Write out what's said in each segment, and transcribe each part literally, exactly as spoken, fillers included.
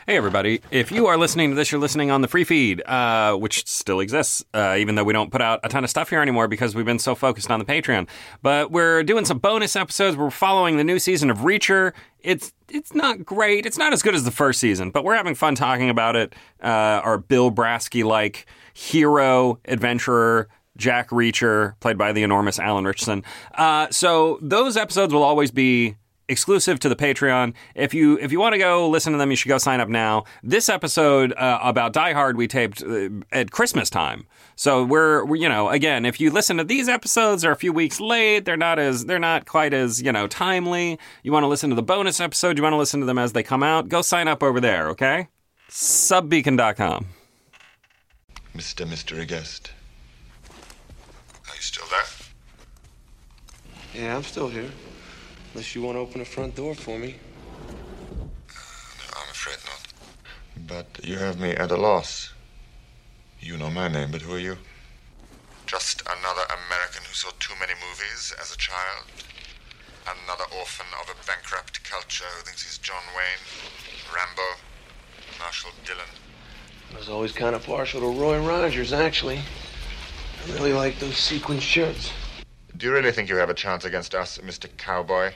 Hey, everybody. If you are listening to this, you're listening on the free feed, uh, which still exists, uh, even though we don't put out a ton of stuff here anymore because we've been so focused on the Patreon. But we're doing some bonus episodes. We're following the new season of Reacher. It's it's not great. It's not as good as the first season, but we're having fun talking about it. Uh, our Bill Brasky-like hero, adventurer, Jack Reacher, played by the enormous Alan Richardson. Uh, so those episodes will always be exclusive to the Patreon. If you if you want to go listen to them, you should go sign up now. This episode uh, about Die Hard we taped uh, at Christmas time. So we're, we're you know again, if you listen to these episodes, they're a few weeks late. They're not as they're not quite as you know timely. You want to listen to the bonus episode. You want to listen to them as they come out. Go sign up over there. Okay, subbeacon dot com. Mister Mister Guest, are you still there? Yeah, I'm still here. Unless you want to open the front door for me. Uh, no, I'm afraid not. But you have me at a loss. You know my name, but who are you? Just another American who saw too many movies as a child. Another orphan of a bankrupt culture who thinks he's John Wayne, Rambo, Marshall Dillon. I was always kind of partial to Roy Rogers, actually. I really like those sequin shirts. Do you really think you have a chance against us, Mister Cowboy?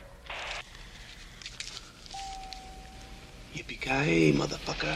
Yippee-ki-yay, motherfucker.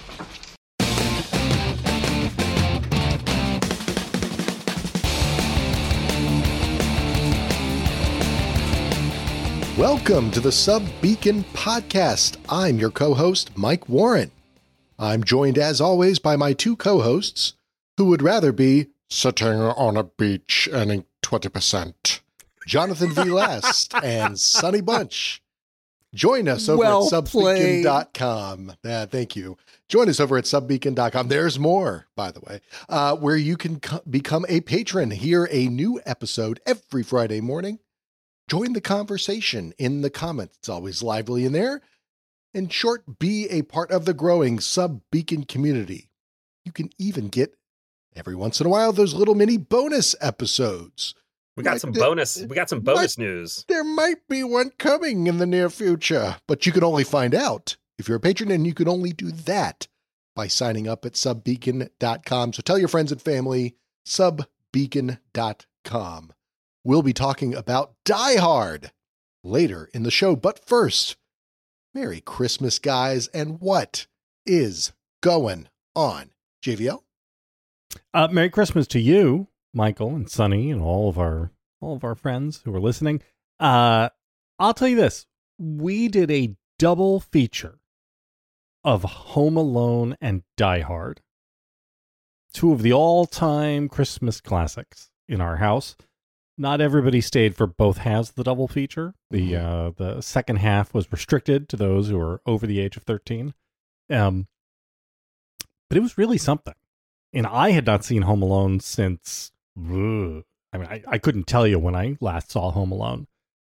Welcome to the Sub Beacon Podcast. I'm your co-host, Mike Warren. I'm joined, as always, by my two co-hosts, who would rather be sitting on a beach earning twenty percent. Jonathan V. Last and Sonny Bunch. Join us over well at subbeacon dot com. Uh, thank you. Join us over at subbeacon dot com. There's more, by the way, uh, where you can co- become a patron. Hear a new episode every Friday morning. Join the conversation in the comments. It's always lively in there. In short, be a part of the growing Sub Beacon community. You can even get, every once in a while, those little mini bonus episodes. We got Like some the- bonus. We got some bonus news. There might be one coming in the near future, but you can only find out if you're a patron, and you can only do that by signing up at subbeacon dot com. So tell your friends and family, subbeacon dot com. We'll be talking about Die Hard later in the show, but first, Merry Christmas, guys, and what is going on? J V L? Uh, Merry Christmas to you, Michael and Sonny, and all of our all of our friends who are listening. Uh, I'll tell you this: we did a double feature of Home Alone and Die Hard, two of the all-time Christmas classics in our house. Not everybody stayed for both halves of the double feature. The uh, the second half was restricted to those who were over the age of thirteen. Um, but it was really something. And I had not seen Home Alone since, ugh, I mean, I, I couldn't tell you when I last saw Home Alone.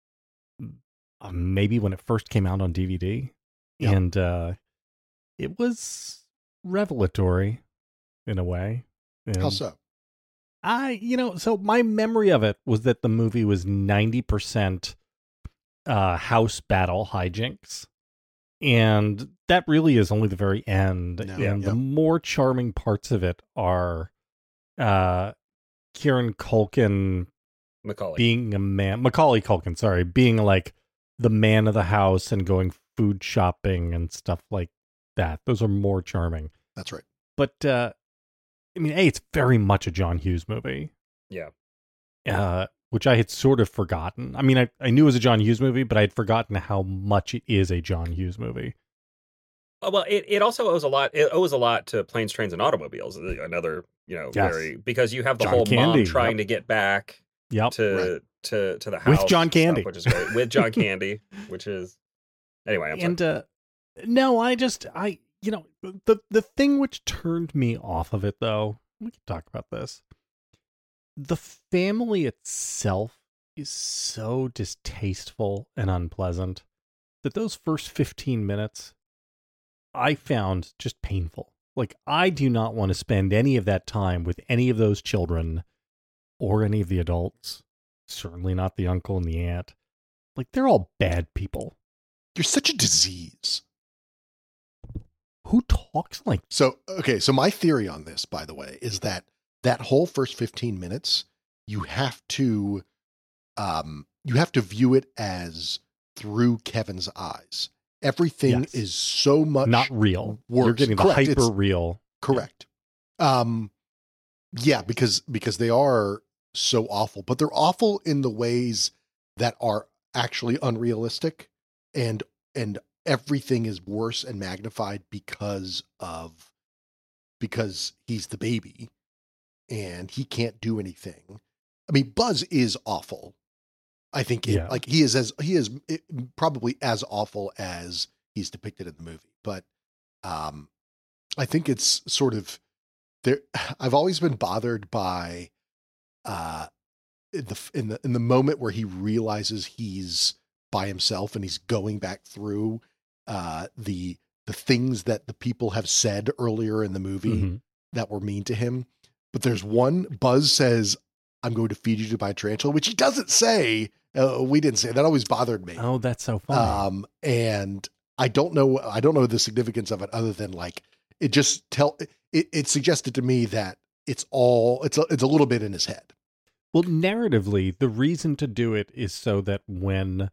Uh, maybe when it first came out on D V D. Yep. And uh, it was revelatory in a way. And How so? I, you know, so my memory of it was that the movie was ninety percent uh, house battle hijinks. And that really is only the very end. No, and yep. the more charming parts of it are uh, Kieran Culkin Macaulay. being a man, Macaulay Culkin, sorry, being like the man of the house and going food shopping and stuff like that. Those are more charming. That's right. But, uh, I mean, A, it's very much a John Hughes movie. Yeah. Uh, which I had sort of forgotten. I mean, I, I knew it was a John Hughes movie, but I had forgotten how much it is a John Hughes movie. Oh, well, it, it also owes a lot. It owes a lot to Planes, Trains, and Automobiles. Another, you know, Yes. very because you have the John whole Candy, mom trying yep. to get back Yep. to Right. to to the house With John Candy. stuff, which is great. With John Candy, which is anyway. I'm and sorry. uh, no, I just, I, you know, the the thing which turned me off of it, though, we can talk about this. The family itself is so distasteful and unpleasant that those first fifteen minutes I found just painful. Like, I do not want to spend any of that time with any of those children or any of the adults. Certainly not the uncle and the aunt. Like, they're all bad people. You're such a disease. Who talks like So, okay, so my theory on this, by the way, is that that whole first fifteen minutes, you have to, um, you have to view it as through Kevin's eyes. Everything Yes. is so much not real? worse. You're getting the Correct. hyper It's- real. Correct. Um, yeah, because because they are so awful, but they're awful in the ways that are actually unrealistic, and and everything is worse and magnified because of because he's the baby and he can't do anything. I mean, Buzz is awful. I think it, Yeah. like he is as he is it, probably as awful as he's depicted in the movie, but um, I think it's sort of there. I've always been bothered by uh, in the in the in the moment where he realizes he's by himself and he's going back through uh, the the things that the people have said earlier in the movie Mhm. that were mean to him. But there's one, Buzz says, "I'm going to feed you to my tarantula," which he doesn't say. Uh, we didn't say that. Always bothered me. Oh, that's so funny. Um, and I don't know, I don't know the significance of it other than like, it just tell, it, it suggested to me that it's all, it's a, it's a little bit in his head. Well, narratively, the reason to do it is so that when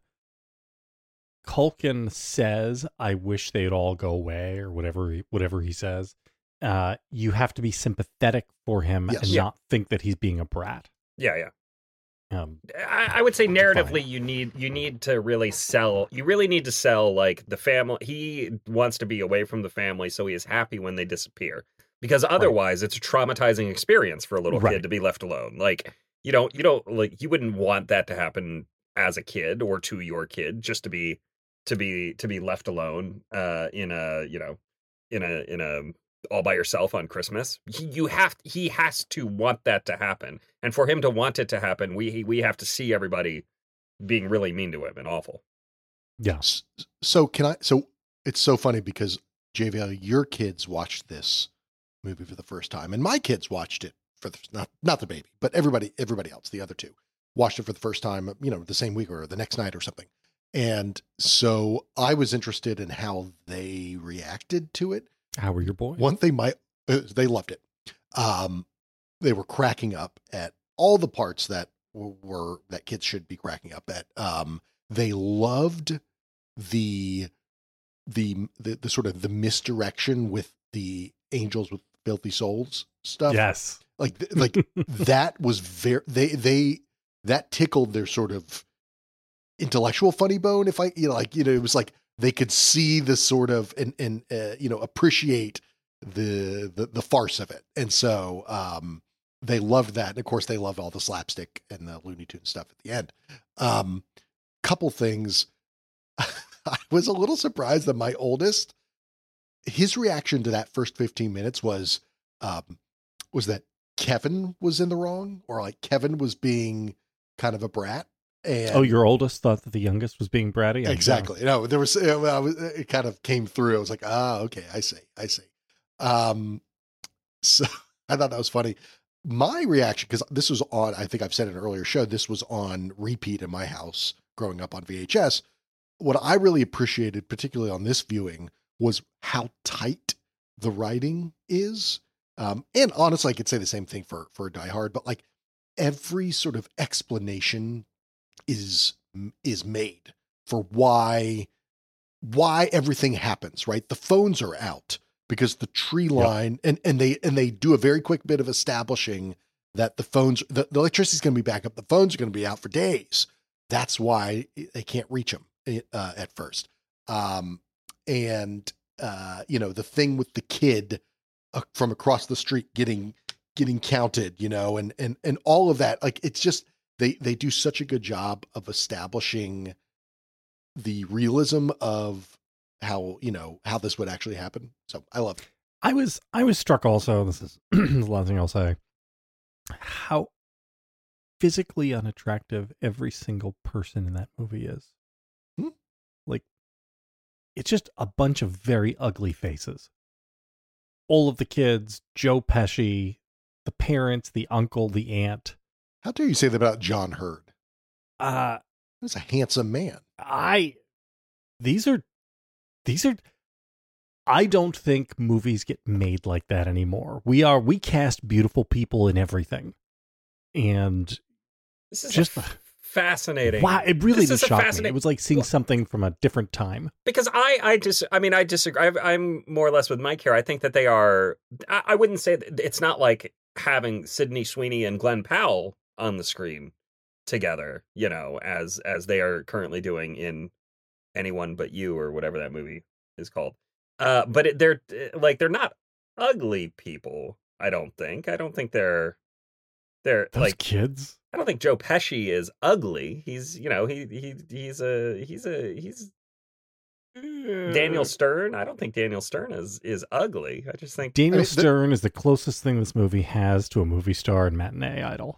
Culkin says, "I wish they'd all go away," or whatever he, whatever he says, uh, you have to be sympathetic for him Yes. and Yeah. not think that he's being a brat. Yeah, yeah. Um, I, I would say narratively, Fine. you need you need to really sell. You really need to sell like the family. He wants to be away from the family, so he is happy when they disappear. Because otherwise, it's a traumatizing experience for a little Right. kid to be left alone. Like you don't you don't like you wouldn't want that to happen as a kid or to your kid, just to be to be to be left alone uh, in a you know in a in a all by yourself on Christmas. He, you have he has to want that to happen, and for him to want it to happen, we we have to see everybody being really mean to him and awful. yeah. S- So can I, so it's so funny because J V L, your kids watched this movie for the first time and my kids watched it for the, not, not the baby, but everybody, everybody else, the other two watched it for the first time, you know, the same week or the next night or something. And so I was interested in how they reacted to it. How are your boys? One thing my uh, they loved it. Um, they were cracking up at all the parts that w- were that kids should be cracking up at. Um, they loved the, the the the sort of the misdirection with the angels with filthy souls stuff. Yes. Like th- like that was very they they that tickled their sort of intellectual funny bone. If I you know like you know it was like they could see the sort of and and uh, you know appreciate the, the the farce of it, and so um, they loved that. And of course, they loved all the slapstick and the Looney Tunes stuff at the end. Um, couple things, I was a little surprised that my oldest, his reaction to that first fifteen minutes was um, was that Kevin was in the wrong, or like Kevin was being kind of a brat. And Oh, your oldest thought that the youngest was being bratty? I'm exactly. No, there was, uh, I was, it kind of came through. I was like, ah, okay, I see, I see. Um, so I thought that was funny. My reaction, because this was on, I think I've said in an earlier show, this was on repeat in my house growing up on V H S. What I really appreciated, particularly on this viewing, was how tight the writing is. Um, and honestly, I could say the same thing for, for Die Hard, but like every sort of explanation is is made for why why everything happens, right? The phones are out because the tree line, and and they and they do a very quick bit of establishing that the phones, the, the electricity's going to be back up, the phones are going to be out for days. That's why they can't reach them uh, at first. Um, and uh, you know, the thing with the kid uh, from across the street getting getting counted, you know, and and and all of that, like it's just. They they do such a good job of establishing the realism of how, you know, how this would actually happen. So I love it. I was I was struck also, this is the last thing I'll say, how physically unattractive every single person in that movie is. Hmm? Like, it's just a bunch of very ugly faces. All of the kids, Joe Pesci, the parents, the uncle, the aunt. How dare you say that about John Hurd? Uh, He's a handsome man. I, these are, these are, I don't think movies get made like that anymore. We are we cast beautiful people in everything, and This is just a f- fascinating. wow, it really This did is a shock me. fascinating- It was like seeing Well- something from a different time. Because I, I dis, I mean, I disagree. I, I'm more or less with Mike here. I think that they are. I, I wouldn't say that it's not like having Sydney Sweeney and Glenn Powell on the screen together, you know, as as they are currently doing in Anyone But You or whatever that movie is called. Uh, but it, they're like they're not ugly people. I don't think. I don't think they're they're Those like kids. I don't think Joe Pesci is ugly. He's, you know, he he he's a he's a he's Daniel Stern. I don't think Daniel Stern is is ugly. I just think Daniel I mean, the- Stern is the closest thing this movie has to a movie star and matinee idol.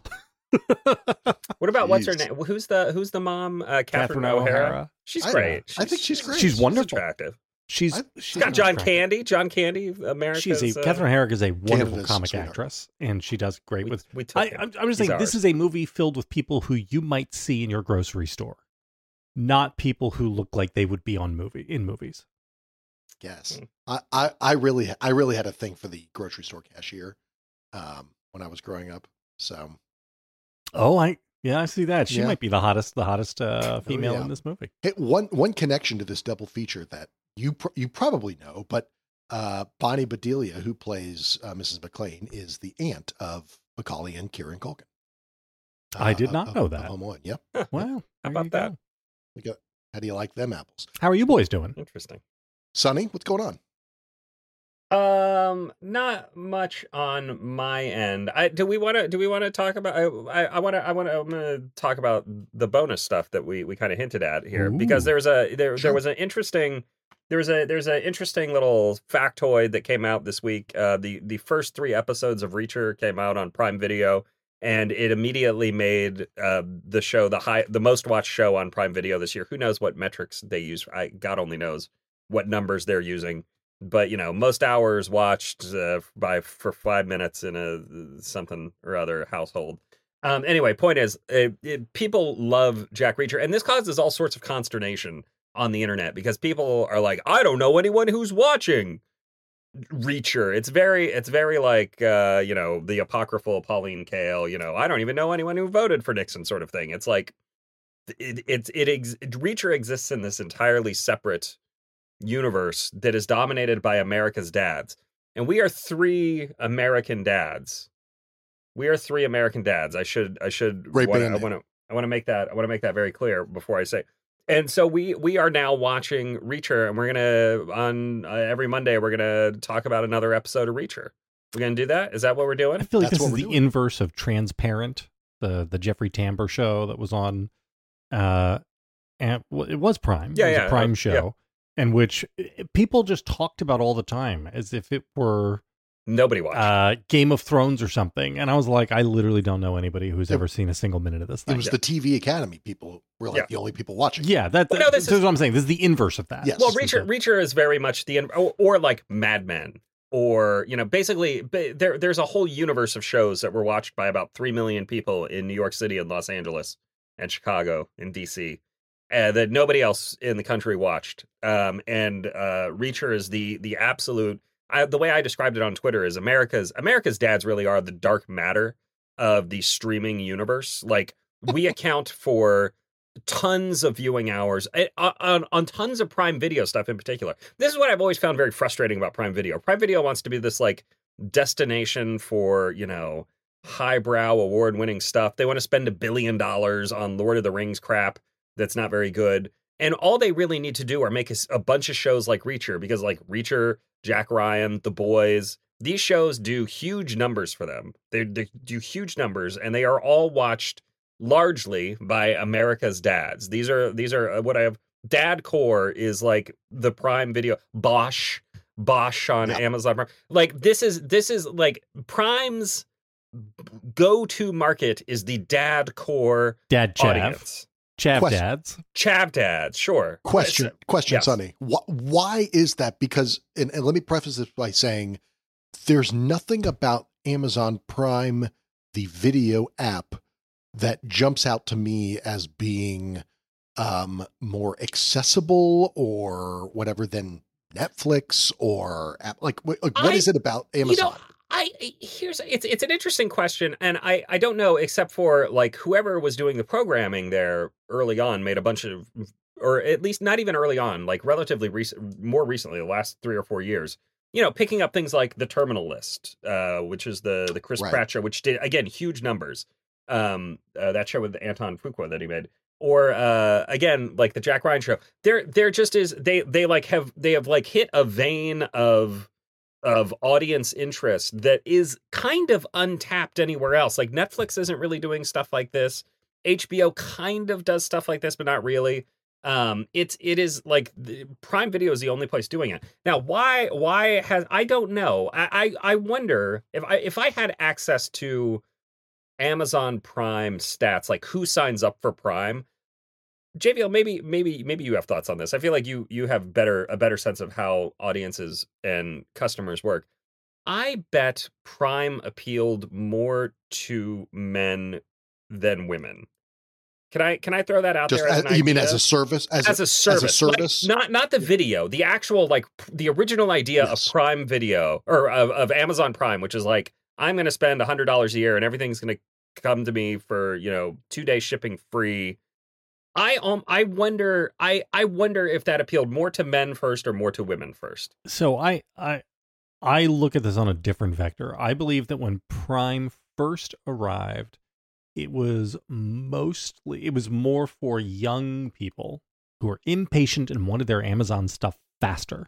What about what's her Jeez. name? Who's the who's the mom? Uh, Catherine, Catherine O'Hara. O'Hara. She's I- great. I think she's great. She's wonderful. attractive. She's I- she's She's got John attractive. Candy. John Candy, America's. She's a uh, Catherine O'Hara is a wonderful Canada's comic sweetheart. actress, and she does great We, with. we took I, him. I'm, I'm just He's saying, this ours. is a movie filled with people who you might see in your grocery store, not people who look like they would be on movie in movies. Yes. Mm. I, I, I really I really had a thing for the grocery store cashier um, when I was growing up. So Oh, I yeah, I see that. She Yeah. might be the hottest, the hottest uh, female yeah. in this movie. hey, one one connection to this double feature that you pr- you probably know, but uh, Bonnie Bedelia, who plays uh, Missus McLean, is the aunt of Macaulay and Kieran Culkin. I did not of- know of that. Home Alone. Yep. Wow, How there about you that? go. We got- How do you like them apples, How are you boys doing? Interesting. Sonny? What's going on? Um, not much on my end. I do we want to do we want to talk about? I I want to I want to I'm going to talk about the bonus stuff that we we kind of hinted at here because Ooh. there's a there Sure. there was an interesting there was a there's an interesting little factoid that came out this week. Uh, the the first three episodes of Reacher came out on Prime Video, and it immediately made uh the show the high the most watched show on Prime Video this year. Who knows what metrics they use? I God only knows what numbers they're using. But you know, most hours watched uh, by for five minutes in a something or other household. Um, anyway, point is, uh, it, people love Jack Reacher, and this causes all sorts of consternation on the internet because people are like, "I don't know anyone who's watching Reacher." It's very, it's very like uh, you know, the apocryphal Pauline Kael. You know, I don't even know anyone who voted for Nixon, sort of thing. It's like it, it's it, ex- Reacher exists in this entirely separate universe that is dominated by America's dads. And we are three American dads. We are three American dads. I should I should Great wanna- band I name. want to I want to make that I want to make that very clear before I say. And so we we are now watching Reacher, and we're going to on uh, every Monday we're going to talk about another episode of Reacher. We're going to do that? Is that what we're doing? I feel like That's this what is we're the doing. inverse of Transparent, the the Jeffrey Tambor show that was on, uh, and well, it was Prime. Yeah, it was yeah, a Prime uh, show, yeah. and which uh, people just talked about all the time as if it were Nobody watched. uh, Game of Thrones or something. And I was like, I literally don't know anybody who's It- ever seen a single minute of this It thing. was the T V Academy people were like Yeah. the only people watching. yeah, that, Well, no, this this is, what I'm saying. This is the inverse of that. Yes. Well, This is Reacher, the- Reacher is very much the or, or like Mad Men, or you know, basically ba- there there's a whole universe of shows that were watched by about three million people in New York City and Los Angeles and Chicago and D C uh, that nobody else in the country watched. Um, and uh, Reacher is the the absolute. I, the way I described it on Twitter is America's America's dads really are the dark matter of the streaming universe. Like we account for tons of viewing hours eh, on, on tons of Prime Video stuff in particular. This is what I've always found very frustrating about Prime Video. Prime Video wants to be this like destination for, you know, highbrow award-winning stuff. They want to spend a billion dollars on Lord of the Rings crap that's not very good. And all they really need to do are make a, a bunch of shows like Reacher, because like Reacher, Jack Ryan, The Boys, these shows do huge numbers for them. They, they do huge numbers, and they are all watched largely by America's dads. These are these are uh, what I have. Dad Core is like the Prime Video. Bosch, Bosch on Yeah. Amazon Prime. Like this is this is like Prime's go-to market is the Dad Core Dad Chav. audience. Chav Question. dads. Chav dads, sure. Question, question, yes. Sonny. Wh- why is that? Because, and, and let me preface this by saying there's nothing about Amazon Prime, the video app, that jumps out to me as being um, more accessible or whatever than Netflix or app? Like, what, like, what I- is it about Amazon? You know, I here's it's it's an interesting question, and I I don't know, except for like whoever was doing the programming there early on made a bunch of, or at least not even early on, like relatively recent, more recently, the last three or four years. You know, picking up things like The Terminal List, uh, which is the the Chris Right. Pratt show, which did again huge numbers. Um, uh, that show with Anton Fuqua that he made, or uh, again like the Jack Ryan show. There there just is they they like have they have like hit a vein of. of audience interest that is kind of untapped anywhere else. Like Netflix isn't really doing stuff like this. H B O kind of does stuff like this, but not really. Um, it's it is like the, Prime Video is the only place doing it now. Why? Why has I don't know. I I, I wonder if I if I had access to Amazon Prime stats, like who signs up for Prime. J V L, maybe maybe maybe you have thoughts on this. I feel like you you have better a better sense of how audiences and customers work. I bet Prime appealed more to men than women. Can I can I throw that out Just there? As as, an you mean idea? as a service? As, as a service, As a service? Like, not not the video, the actual like p- the original idea Yes. of Prime Video or of, of Amazon Prime, which is like I'm going to spend a hundred dollars a year and everything's going to come to me for you know two day shipping free. I um I wonder I I wonder if that appealed more to men first or more to women first. So I I I look at this on a different vector. I believe that when Prime first arrived, it was mostly it was more for young people who were impatient and wanted their Amazon stuff faster.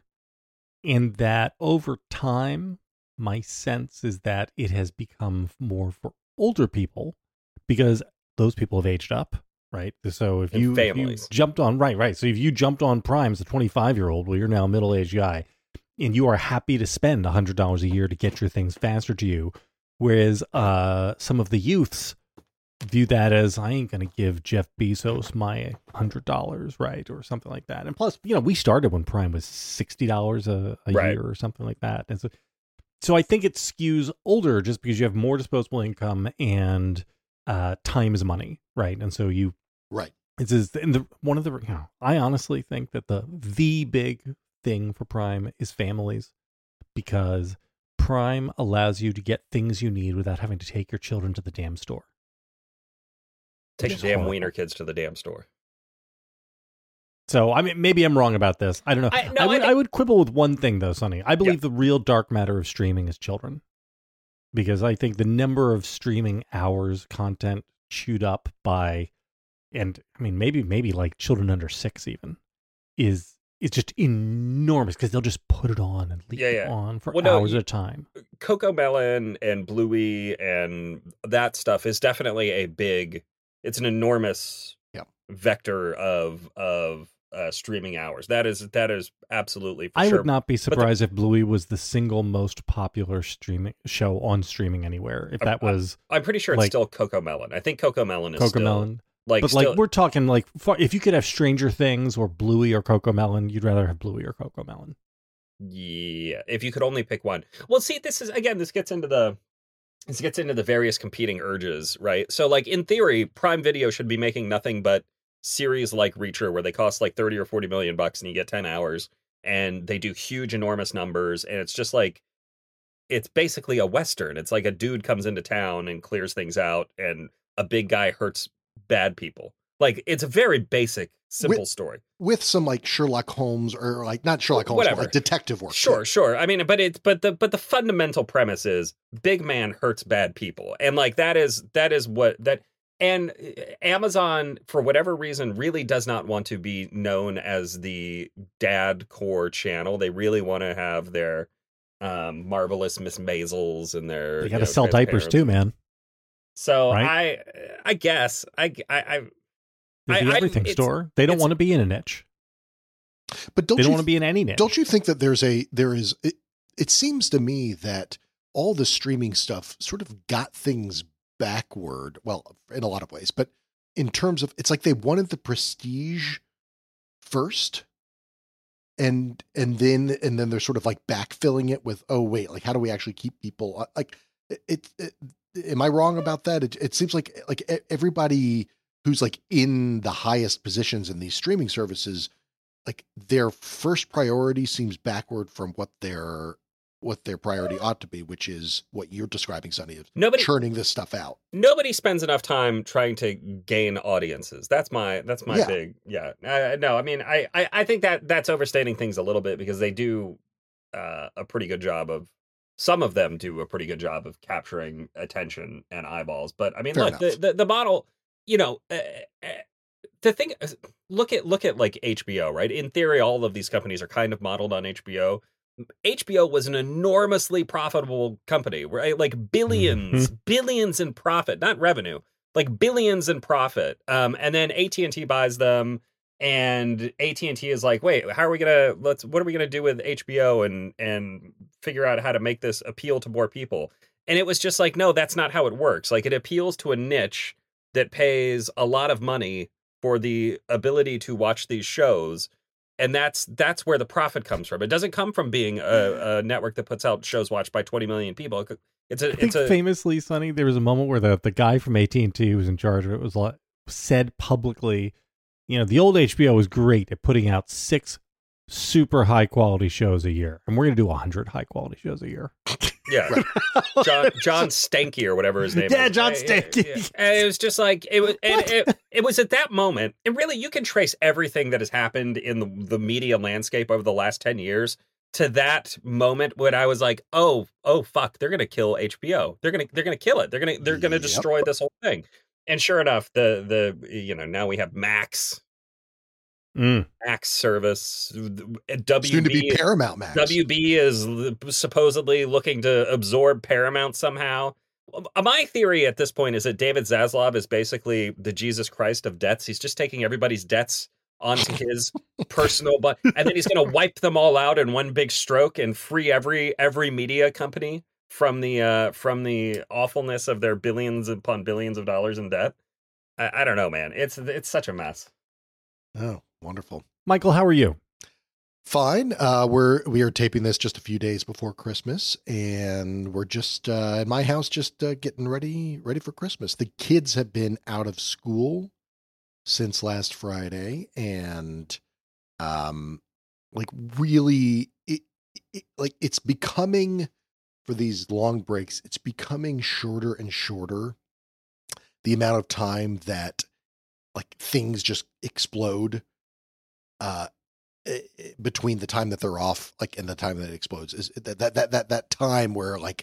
And that over time, my sense is that it has become more for older people because those people have aged up. Right. So if And you, if you families. jumped on, right, right. So if you jumped on Prime as a twenty-five year old, well, you're now a middle aged guy and you are happy to spend a hundred dollars a year to get your things faster to you. Whereas uh, some of the youths view that as I ain't going to give Jeff Bezos my hundred dollars. Right. Or something like that. And plus, you know, we started when Prime was sixty dollars a, a Right. year or something like that. And so, so I think it skews older just because you have more disposable income and uh, time is money. Right. And so you, Right. it's is and the one of the you know, I honestly think that the the big thing for Prime is families because Prime allows you to get things you need without having to take your children to the damn store. Take Which the is damn horrible. wiener kids to the damn store. So I mean, maybe I'm wrong about this. I don't know. I- no, I I would I, think- would quibble with one thing though, Sonny. I believe the real dark matter of streaming is children, because I think the number of streaming hours content chewed up by, and I mean maybe maybe like children under six even, is is just enormous because they'll just put it on and leave Yeah, it yeah. on for Well, no, hours you- at a time. Coco Melon and Bluey and that stuff is definitely a big. It's an enormous Yep. vector of of uh, streaming hours. That is that is absolutely for I sure. would not be the- surprised if Bluey was the single most popular streaming show on streaming anywhere. If I- that was I'm pretty sure it's like- still Coco Melon. I think Coco Melon is Coco still Melon. like But still, like we're talking like far, if you could have Stranger Things or Bluey or Coco Melon, you'd rather have Bluey or Coco Melon. yeah. If you could only pick one. Well, see, this is again. This gets into the. This gets into the various competing urges, right? So, like in theory, Prime Video should be making nothing but series like Reacher, where they cost like thirty or forty million bucks, and you get ten hours, and they do huge, enormous numbers, and it's just like it's basically a Western. It's like a dude comes into town and clears things out, and a big guy hurts bad people. Like it's a very basic, simple With- story. With some like Sherlock Holmes or like not Sherlock Holmes, Whatever. but like detective work. Sure, too. sure. I mean, but it's but the but the fundamental premise is big man hurts bad people, and like that is that is what that and uh, Amazon for whatever reason really does not want to be known as the dad core channel. They really want to have their um marvelous Miss Maisels and their They you got to know, sell diapers transparent- too, man. So Right? I I guess I I, I They're I- the I- everything it's- store. They don't it's- want to be in a niche. But don't They don't you want to be in any niche. Don't you think that there's a there is it, it seems to me that all the streaming stuff sort of got things backward, well, in a lot of ways, but in terms of it's like they wanted the prestige first and and then and then they're sort of like backfilling it with oh wait, like how do we actually keep people uh, like it, it, it am I wrong about that? It, it seems like like e- everybody who's like in the highest positions in these streaming services like their first priority seems backward from what their what their priority ought to be, which is what you're describing, Sonny, is Nobody- churning this stuff out. Nobody spends enough time trying to gain audiences. That's my that's my Yeah. big yeah. Uh, no, I mean I, I I think that that's overstating things a little bit because they do uh, a pretty good job of some of them do a pretty good job of capturing attention and eyeballs. But I mean, Fair look, the, enough. the the model, you know, uh, uh, the thing. Look at look at like H B O, right? In theory, all of these companies are kind of modeled on H B O. H B O was an enormously profitable company, right? Like billions, billions in profit, not revenue, like billions in profit. Um, and then A T and T buys them, and A T and T is like, wait, how are we gonna let's what are we gonna do with H B O and and figure out how to make this appeal to more people? And it was just like, no, that's not how it works. Like it appeals to a niche that pays a lot of money for the ability to watch these shows. And that's that's where the profit comes from. It doesn't come from being a, a network that puts out shows watched by twenty million people. It's a I it's think a famously, Sonny, there was a moment where the, the guy from A T and T who was in charge of it was like, said publicly, you know, the old H B O was great at putting out six super high quality shows a year, and we're going to do a hundred high quality shows a year. yeah, John John Stanky or whatever his name Yeah, is. John Uh, Stanky. yeah. And it was just like it was. And it, it was at that moment, and really, you can trace everything that has happened in the, the media landscape over the last ten years to that moment when I was like, oh, oh, fuck, they're gonna kill H B O. They're gonna they're gonna kill it. They're gonna they're gonna Yep. destroy this whole thing. And sure enough, the the you know now we have Max. Mm. Max service. Soon W to be B Paramount Max. W B is supposedly looking to absorb Paramount somehow. My theory at this point is that David Zaslav is basically the Jesus Christ of debts. He's just taking everybody's debts onto his personal, but and then he's going to wipe them all out in one big stroke and free every every media company from the uh, from the awfulness of their billions upon billions of dollars in debt. I, I don't know, man. It's it's such a mess. Oh, wonderful. Michael, how are you? Fine. Uh, we're we are taping this just a few days before Christmas, and we're just uh, at my house, just uh, getting ready ready for Christmas. The kids have been out of school since last Friday, and um, like really, it, it like it's becoming for these long breaks. It's becoming shorter and shorter. The amount of time that like things just explode. Uh. Between the time that they're off, like, and the time that it explodes is that, that, that, that, that time where like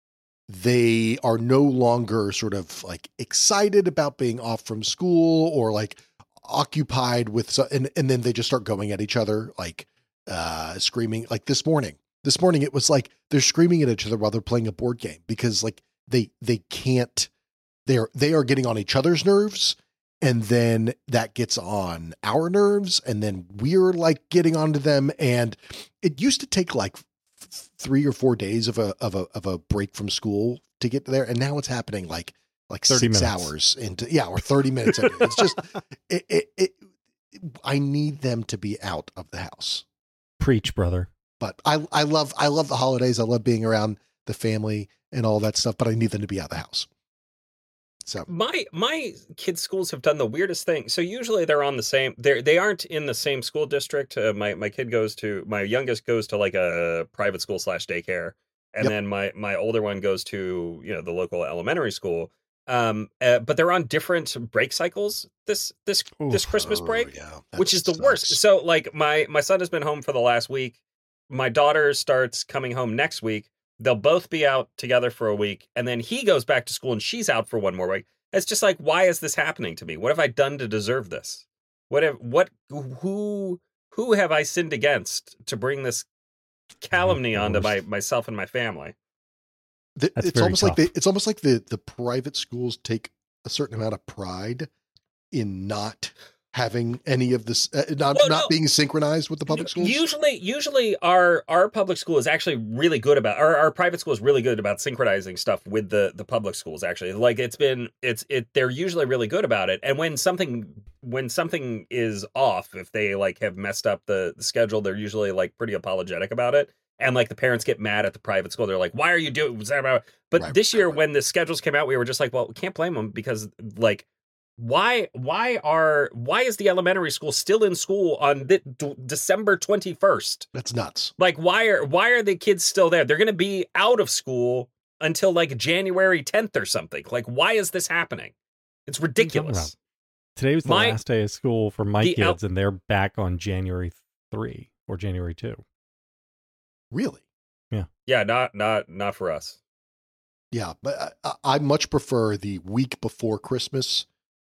they are no longer sort of like excited about being off from school or like occupied with, so, and, and then they just start going at each other, like, uh, screaming. Like this morning, this morning, it was like they're screaming at each other while they're playing a board game because like they, they can't, they're, they are getting on each other's nerves. And then that gets on our nerves, and then we're like getting onto them. And it used to take like f- three or four days of a of a of a break from school to get there, and now it's happening like like six minutes. hours into yeah, or thirty minutes. Into, it's just it, it, it. I need them to be out of the house. Preach, brother. But I I love I love the holidays. I love being around the family and all that stuff. But I need them to be out of the house. So My my kids' schools have done the weirdest thing. So usually they're on the same. They they aren't in the same school district. Uh, my my kid goes to my youngest goes to like a private school slash daycare, and Yep. then my my older one goes to you know the local elementary school. Um, uh, but they're on different break cycles this this this Oof. Christmas Oh, break, yeah, that which is the worst. sucks. So like my my son has been home for the last week. My daughter starts coming home next week. They'll both be out together for a week, and then he goes back to school and she's out for one more week. It's just like, why is this happening to me? What have I done to deserve this? What have what who who have I sinned against to bring this calumny the onto my worst. myself and my family? The, That's it's very almost like tough. they, it's almost like the the private schools take a certain amount of pride in not having any of this, uh, not Well, not no. being synchronized with the public schools. Usually, usually our our public school is actually really good about our, our private school is really good about synchronizing stuff with the the public schools. Actually, like it's been it's it they're usually really good about it. And when something when something is off, if they like have messed up the, the schedule, they're usually like pretty apologetic about it. And like the parents get mad at the private school. They're like, "Why are you doing?" But Right, this year, right, when the schedules came out, we were just like, "Well, we can't blame them because like." Why why are why is the elementary school still in school on the, d- December twenty-first? That's nuts. Like why are why are the kids still there? They're going to be out of school until like January tenth or something. Like why is this happening? It's ridiculous. Today was the My- last day of school for my the el- kids, and they're back on January third or January second. Really? Yeah, not not not for us. Yeah, but I, I much prefer the week before Christmas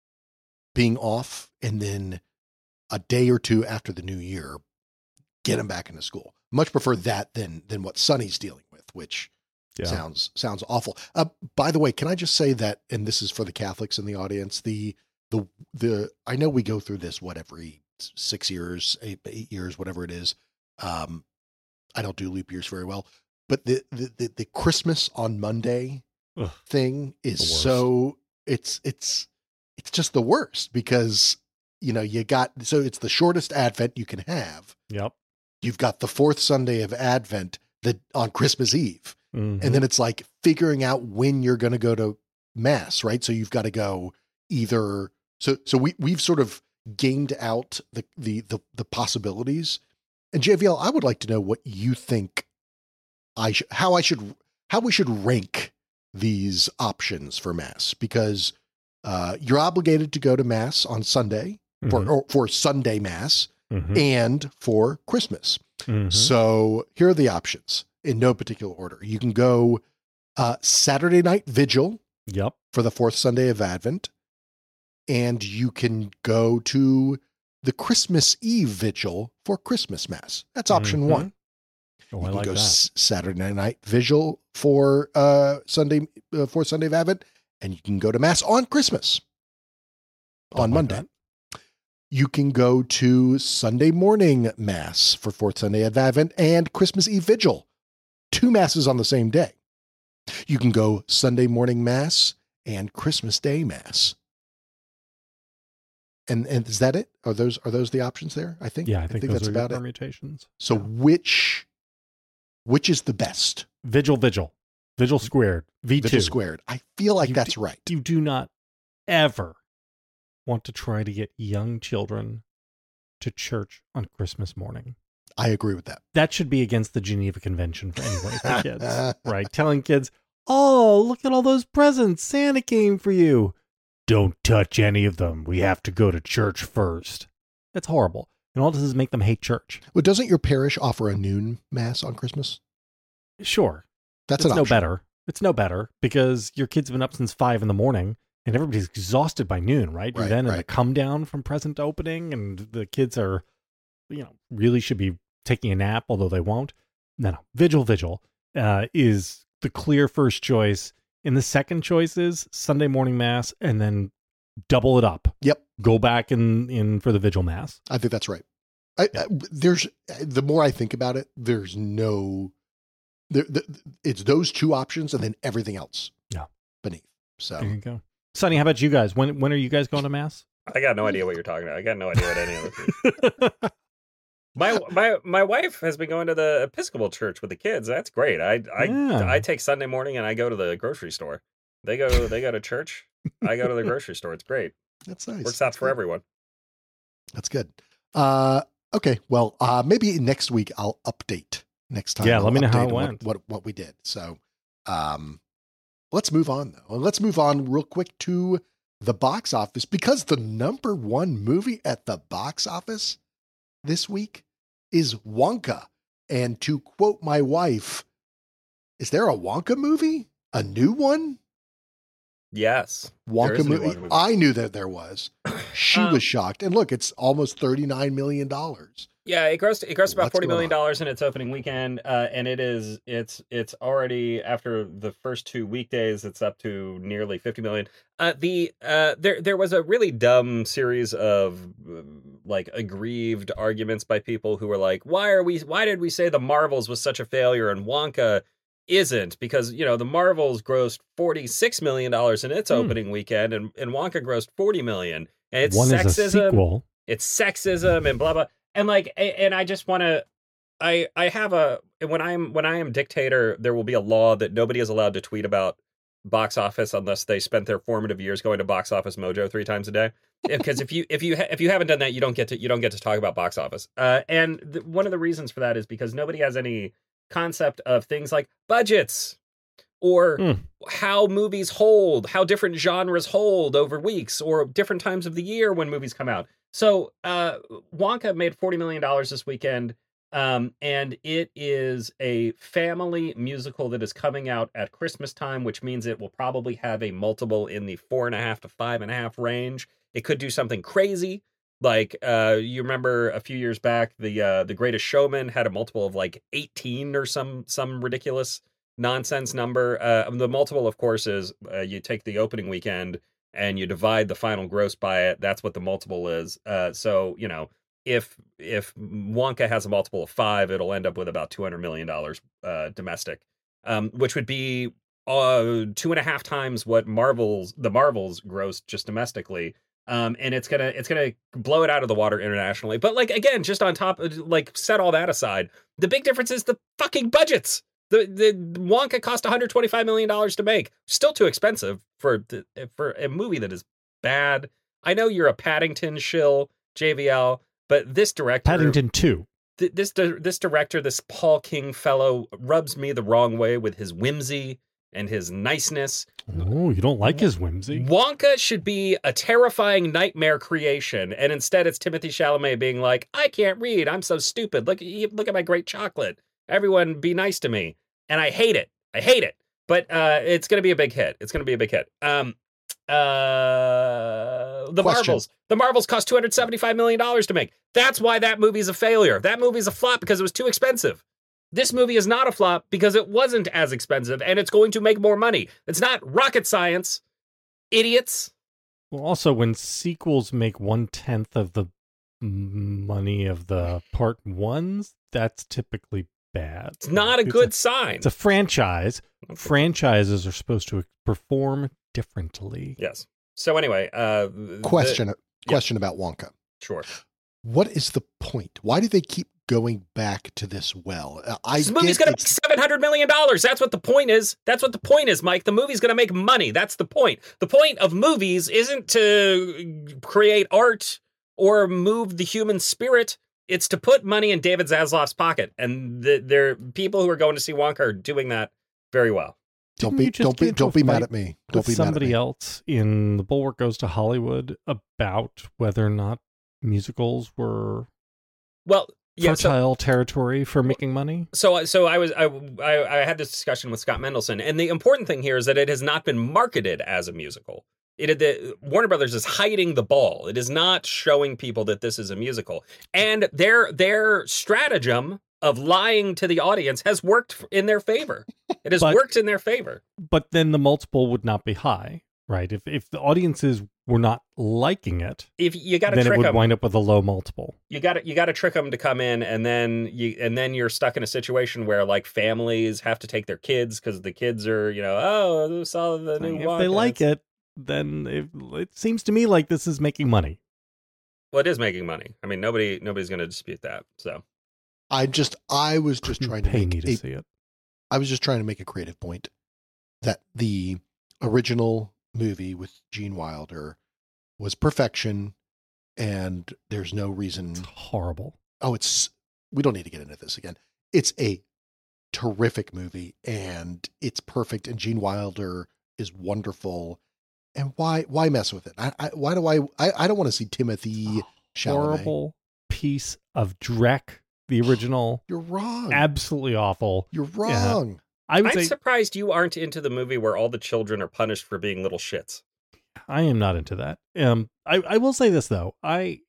being off, and then a day or two after the new year, get them back into school. Much prefer that than than what Sonny's dealing with, which Yeah. sounds sounds awful. Uh, by the way, can I just say that, and this is for the Catholics in the audience, the the the I know we go through this what every six years, eight, eight years, whatever it is. Um, I don't do leap years very well, but the the the, the Christmas on Monday Ugh, thing is the worst. so it's it's it's just the worst because you know you got so it's the shortest Advent you can have. Yep. You've got the fourth Sunday of Advent that on Christmas Eve. Mhm. And then it's like figuring out when you're going to go to mass, right? So you've got to go either. So, so we, we've sort of gamed out the, the, the, the possibilities. And J V L, I would like to know what you think I should, how I should, how we should rank these options for mass, because uh, you're obligated to go to mass on Sunday for, Mhm. or for Sunday mass Mhm. and for Christmas. Mhm. So here are the options in no particular order. You can go uh, Saturday night vigil Yep. for the fourth Sunday of Advent, and you can go to the Christmas Eve vigil for Christmas Mass. That's option Mhm. one. Oh, You I can like go that. s- Saturday night vigil for uh, Sunday, uh, fourth Sunday of Advent, and you can go to Mass on Christmas Don't on like Monday. that. You can go to Sunday morning Mass for fourth Sunday of Advent and Christmas Eve vigil. Two masses on the same day. You can go Sunday morning Mass and Christmas Day Mass. And and is that it? Are those are those the options there? I think. Yeah, I think, those that's are about your it. permutations. So which which is the best? Vigil, vigil, vigil squared, V two. Vigil squared. I feel like You that's d- right. You do not ever want to try to get young children to church on Christmas morning. I agree with that. That should be against the Geneva Convention for anyway for kids, right? Telling kids, "Oh, look at all those presents Santa came for you. Don't touch any of them. We have to go to church first." That's horrible. And all this is make them hate church. Well, doesn't your parish offer a noon mass on Christmas? Sure, That's it's an no option. better. It's no better because your kids have been up since five in the morning and everybody's exhausted by noon, right? You're Right, then in the right. come down from present opening and the kids are, you know, really should be taking a nap, although they won't. No, no. Vigil, vigil uh, is the clear first choice. And the second choice is Sunday morning mass and then double it up. Yep. Go back in, in for the vigil mass. I think that's right. I, I, there's the more I think about it, there's no, there, the, it's those two options and then everything else. Yeah. Beneath. So There you go. Sonny, how about you guys? When when are you guys going to mass? I got no idea what you're talking about. I got no idea what any of this is. My my my wife has been going to the Episcopal church with the kids. That's great. I I Yeah. I take Sunday morning and I go to the grocery store. They go they go to church. I go to the grocery store. It's great. that's nice. Works out That's for good. everyone. That's good. Uh, okay. Well, uh, maybe next week I'll update next time. Yeah, I'll let me know how update it on went. What, what, what we did. So, um, let's move on though. Let's move on real quick to the box office because the number one movie at the box office this week is Wonka. And to quote my wife, is there a Wonka movie? A new one? Yes. There Wonka is a new movie? Wonka movie. I knew that there was. She Um, was shocked. And look, it's almost thirty-nine million dollars. Yeah, it grossed it grossed about What's forty going million on? dollars in its opening weekend, uh, and it is it's it's already after the first two weekdays, it's up to nearly fifty million. Uh, the uh, there there was a really dumb series of uh, like aggrieved arguments by people who were like, why are we why did we say the Marvels was such a failure and Wonka isn't? Because you know the Marvels grossed forty six million dollars in its Hmm. opening weekend, and and Wonka grossed forty million. And it's One sexism is a sequel. it's sexism and blah blah and like a- and I just want to I I have a when I'm when I am dictator there will be a law that nobody is allowed to tweet about box office unless they spent their formative years going to Box Office Mojo three times a day. Because if you if you ha- if you haven't done that, you don't get to you don't get to talk about box office. Uh, and th- one of the reasons for that is because nobody has any concept of things like budgets or Mm. how movies hold, how different genres hold over weeks or different times of the year when movies come out. So uh, Wonka made forty million dollars this weekend. Um, and it is a family musical that is coming out at Christmas time, which means it will probably have a multiple in the four and a half to five and a half range. It could do something crazy. Like, uh, you remember a few years back, the, uh, the Greatest Showman had a multiple of like eighteen or some, some ridiculous nonsense number. Uh, the multiple, of course, is, uh, you take the opening weekend and you divide the final gross by it. That's what the multiple is. Uh, so, you know, If if Wonka has a multiple of five, it'll end up with about two hundred million dollars uh, domestic, um, which would be uh, two and a half times what Marvel's the Marvels grossed just domestically, um, and it's gonna it's gonna blow it out of the water internationally. But like again, just on top, like set all that aside, the big difference is the fucking budgets. The the Wonka cost one hundred twenty-five million dollars to make, still too expensive for the, for a movie that is bad. I know you're a Paddington shill, J V L. But this director, Paddington two. Th- this this director, this Paul King fellow, rubs me the wrong way with his whimsy and his niceness. Oh, you don't like his whimsy? Wonka should be a terrifying nightmare creation, and instead it's Timothée Chalamet being like, "I can't read. I'm so stupid. Look, look at my great chocolate. Everyone, be nice to me." And I hate it. I hate it. But uh, it's going to be a big hit. It's going to be a big hit. Um, uh, the Question. Marvels. The Marvels cost two hundred seventy-five million dollars to make. That's why that movie's a failure. That movie's a flop because it was too expensive. This movie is not a flop because it wasn't as expensive and it's going to make more money. It's not rocket science, idiots. Well, also, when sequels make one-tenth of the m- money of the part ones, that's typically bad. It's not a It's good sign. It's a franchise. Franchises are supposed to perform differently. Yes. So anyway, uh, Question the- question about Wonka. Sure. What is the point? Why do they keep going back to this well? Uh, I This movie's get going to make it's- seven hundred million dollars. That's what the point is. That's what the point is, Mike. The movie's going to make money. That's the point. The point of movies isn't to create art or move the human spirit. It's to put money in David Zaslav's pocket. And the, there people who are going to see Wonka are doing that very well. Don't Didn't be you just don't get be into a don't be mad fight at me. Don't with be somebody mad at me. else in The Bulwark Goes to Hollywood about whether or not musicals were Well, yeah, so, fertile territory for making money? so so I was I, I I had this discussion with Scott Mendelson, and the important thing here is that it has not been marketed as a musical. It the Warner Brothers is hiding the ball. It is not showing people that this is a musical, and their their stratagem of lying to the audience has worked in their favor. It has But- worked in their favor. But then the multiple would not be high, right? If if the audiences were not liking it, If you got to then it trick would them, wind up with a low multiple. you got to you got to trick them to come in, and then you and then you're stuck in a situation where like families have to take their kids because the kids are you know oh saw the new If Wonka. they like It's- it, then it, it seems to me like this is making money. Well, it is making money. I mean, nobody nobody's going to dispute that. So I just I was just trying to pay make me to a, see it. I was just trying to make a creative point that the original movie with Gene Wilder was perfection, and there's no reason. It's horrible. Oh, it's we don't need to get into this again. It's a terrific movie, and it's perfect, and Gene Wilder is wonderful. And why why mess with it? I, I why do I I, I don't want to see Timothy Chalamet. Horrible piece of dreck. The original, You're wrong. absolutely awful. You're wrong. I would I'm say surprised you aren't into the movie where all the children are punished for being little shits. I am not into that. Um, I, I will say this though. I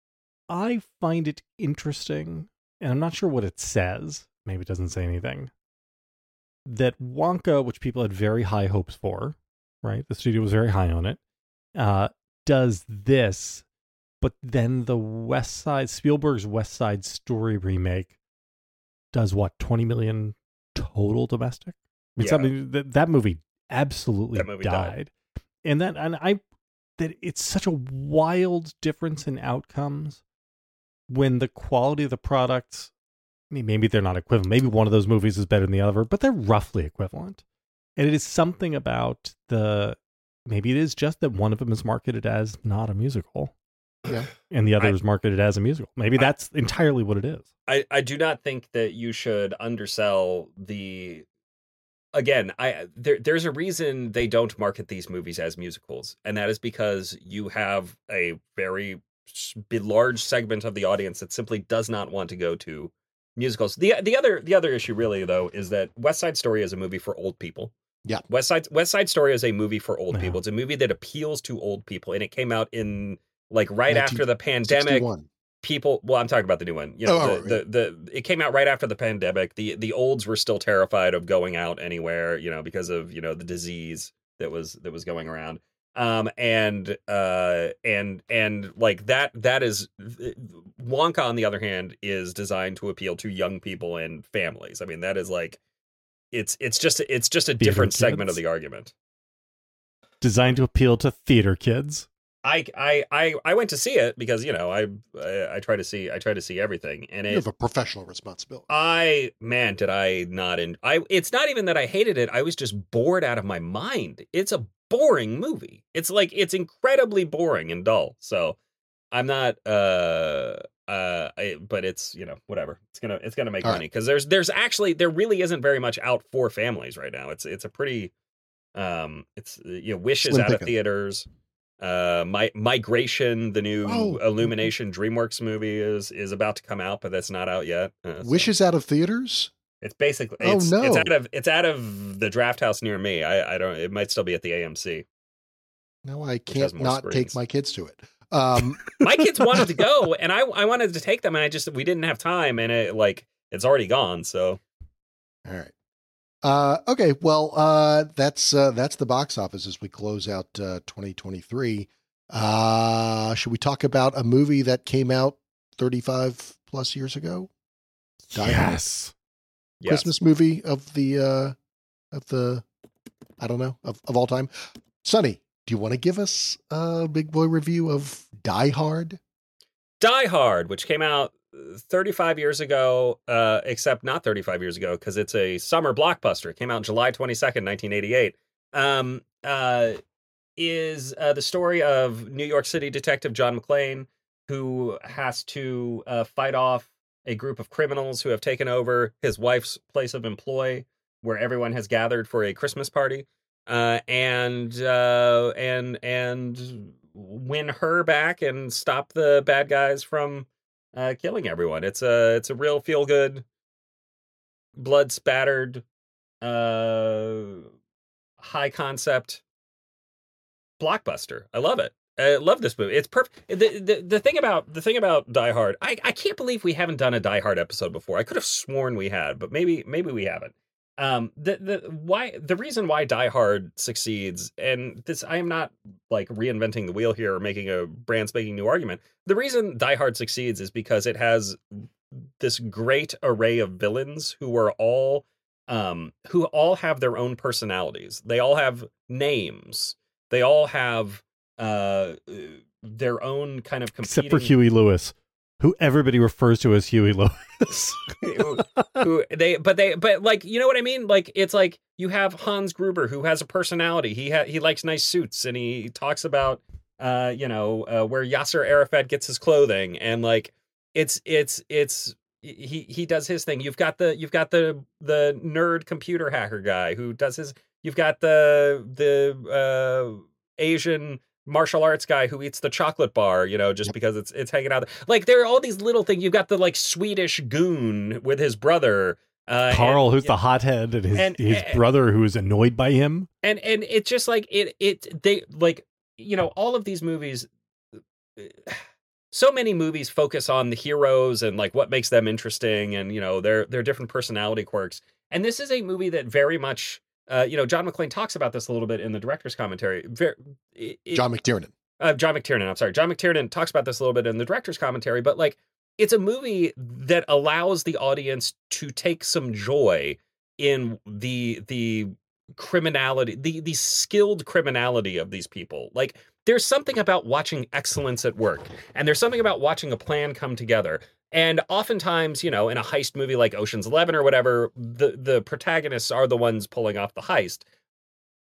I find it interesting, and I'm not sure what it says. Maybe it doesn't say anything. That Wonka, which people had very high hopes for, right? The studio was very high on it. Uh, does this, but then the West Side Spielberg's West Side Story remake does what twenty million total domestic. I mean, Yeah. something that that movie absolutely That movie died. died. and that and I that it's such a wild difference in outcomes when the quality of the products. I mean, maybe they're not equivalent. Maybe one of those movies is better than the other, but they're roughly equivalent. And it is something about the, maybe it is just that one of them is marketed as not a musical. Yeah. And the other I- is marketed as a musical. Maybe that's entirely what it is. I, I do not think that you should undersell the. Again, I there there's a reason they don't market these movies as musicals, and that is because you have a very s- b- large segment of the audience that simply does not want to go to musicals. The the other the other issue really though is that West Side Story is a movie for old people. Yeah. West Side West Side Story is a movie for old Yeah. people. It's a movie that appeals to old people, and it came out in like right after the pandemic. sixty-one. People, well, I'm talking about the new one. You know, Oh, the, the, the it came out right after the pandemic. The the olds were still terrified of going out anywhere, you know, because of, you know, the disease that was that was going around. Um and uh and and like that that is Wonka, on the other hand, is designed to appeal to young people and families. I mean, that is like it's it's just it's just a Theater different segment of kids? the argument. Designed to appeal to theater kids. I, I I I went to see it because, you know, I I, I try to see I try to see everything, and You it have a professional responsibility. I man did I not in I it's not even that I hated it. I was just bored out of my mind. It's a boring movie. It's like it's incredibly boring and dull. So I'm not uh uh I, but it's, you know, whatever. It's going to it's going to make All money because there's there's actually there really isn't very much out for families right now. It's it's a pretty um it's you know Wish is Slim out of pickings. theaters. Uh, my Migration, the new Oh. Illumination DreamWorks movie is is about to come out, but that's not out yet. Uh, so Wishes out of theaters? It's basically Oh, it's, no. it's out of it's out of the Draft House near me. I I don't. It might still be at the A M C. No, I has can't more not screens. take my kids to it. Um, My kids wanted to go, and I I wanted to take them, and I just we didn't have time, and it like it's already gone. So all right. Uh, okay. Well, uh, that's, uh, that's the box office as we close out, uh, twenty twenty-three. Uh, should we talk about a movie that came out thirty-five plus years ago? Die Hard. Yes. yes. Christmas movie of the, uh, of the, I don't know, of, of all time. Sonny, do you want to give us a big boy review of Die Hard? Die Hard, which came out thirty-five years ago, uh, except not thirty-five years ago because it's a summer blockbuster. It came out July twenty-second, nineteen eighty-eight. Um, uh, is uh, the story of New York City detective John McClane, who has to uh, fight off a group of criminals who have taken over his wife's place of employ, where everyone has gathered for a Christmas party, uh, and uh, and and win her back and stop the bad guys from uh, killing everyone. It's a it's a real feel good, blood spattered, uh, high concept blockbuster. I love it. I love this movie. It's perfect. The, the the thing about the thing about Die Hard, I, I can't believe we haven't done a Die Hard episode before. I could have sworn we had, but maybe maybe we haven't. Um, the the why the reason why Die Hard succeeds, and this I am not like reinventing the wheel here or making a brand spanking new argument. The reason Die Hard succeeds is because it has this great array of villains who are all um who all have their own personalities. They all have names. They all have uh their own kind of competing. Except for Huey Lewis, who everybody refers to as Huey Lewis. who, who they but they but like you know what I mean, like it's like you have Hans Gruber, who has a personality. He ha- he likes nice suits, and he talks about uh you know uh, where Yasser Arafat gets his clothing, and like it's it's it's he he does his thing. You've got the you've got the the nerd computer hacker guy who does his. You've got the the uh Asian martial arts guy who eats the chocolate bar, you know, just Yep. because it's it's hanging out. Like there are all these little things. You've got the like Swedish goon with his brother, uh, Carl, and, who's the hothead, and his and- his and- brother, who is annoyed by him. and and it's just like it it they like you know all of these movies. So many movies focus on the heroes and like what makes them interesting, and you know their their different personality quirks. And this is a movie that very much. Uh, you know, John McClane talks about this a little bit in the director's commentary. Very, it, it- John McTiernan. uh, John McTiernan, I'm sorry. John McTiernan talks about this a little bit in the director's commentary, but like it's a movie that allows the audience to take some joy in the the criminality, the the skilled criminality of these people. Like there's something about watching excellence at work, and there's something about watching a plan come together. And oftentimes, you know, in a heist movie like Ocean's Eleven or whatever, the the protagonists are the ones pulling off the heist.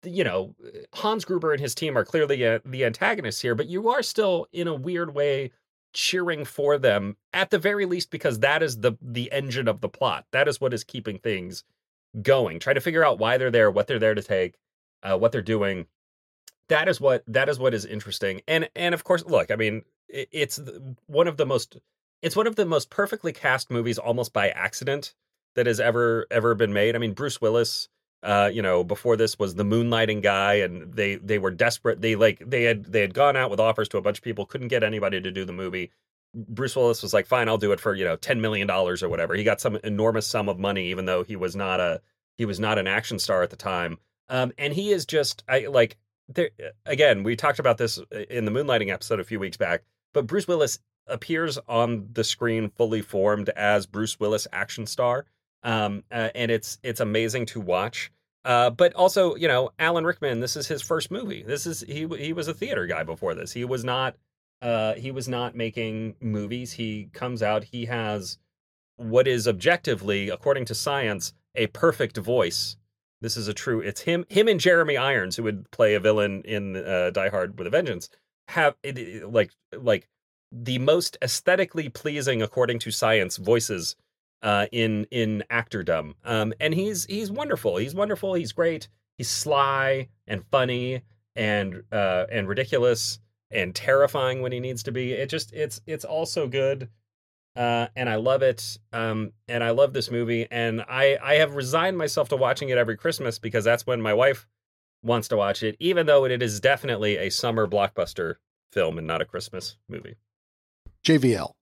you know, Hans Gruber and his team are clearly uh, the antagonists here, but you are still, in a weird way, cheering for them, at the very least, because that is the the engine of the plot. That is what is keeping things going. Try to figure out why they're there, what they're there to take, uh, what they're doing. That is what that is what is interesting. And and of course, look, I mean, it, it's one of the most it's one of the most perfectly cast movies, almost by accident, that has ever ever been made. I mean, Bruce Willis, uh, you know, before this was the moonlighting guy, and they they were desperate. They like they had they had gone out with offers to a bunch of people, couldn't get anybody to do the movie. Bruce Willis was like, fine, I'll do it for, you know, ten million dollars or whatever. He got some enormous sum of money, even though he was not a he was not an action star at the time. Um, and he is just I like there again. We talked about this in the moonlighting episode a few weeks back, but Bruce Willis appears on the screen fully formed as Bruce Willis action star. Um, uh, and it's it's amazing to watch. Uh, but also, you know, Alan Rickman, this is his first movie. This is he he was a theater guy before this. He was not uh, he was not making movies. He comes out. He has what is objectively, according to science, a perfect voice. This is a true. It's him him and Jeremy Irons, who would play a villain in uh, Die Hard with a Vengeance, have it, it, like like the most aesthetically pleasing, according to science, voices uh, in in actordom. Um, and he's he's wonderful. He's wonderful. He's great. He's sly and funny and uh, and ridiculous and terrifying when he needs to be. It just it's it's all so good. Uh, and I love it. Um, and I love this movie. And I, I have resigned myself to watching it every Christmas because that's when my wife wants to watch it, even though it is definitely a summer blockbuster film and not a Christmas movie. J V L.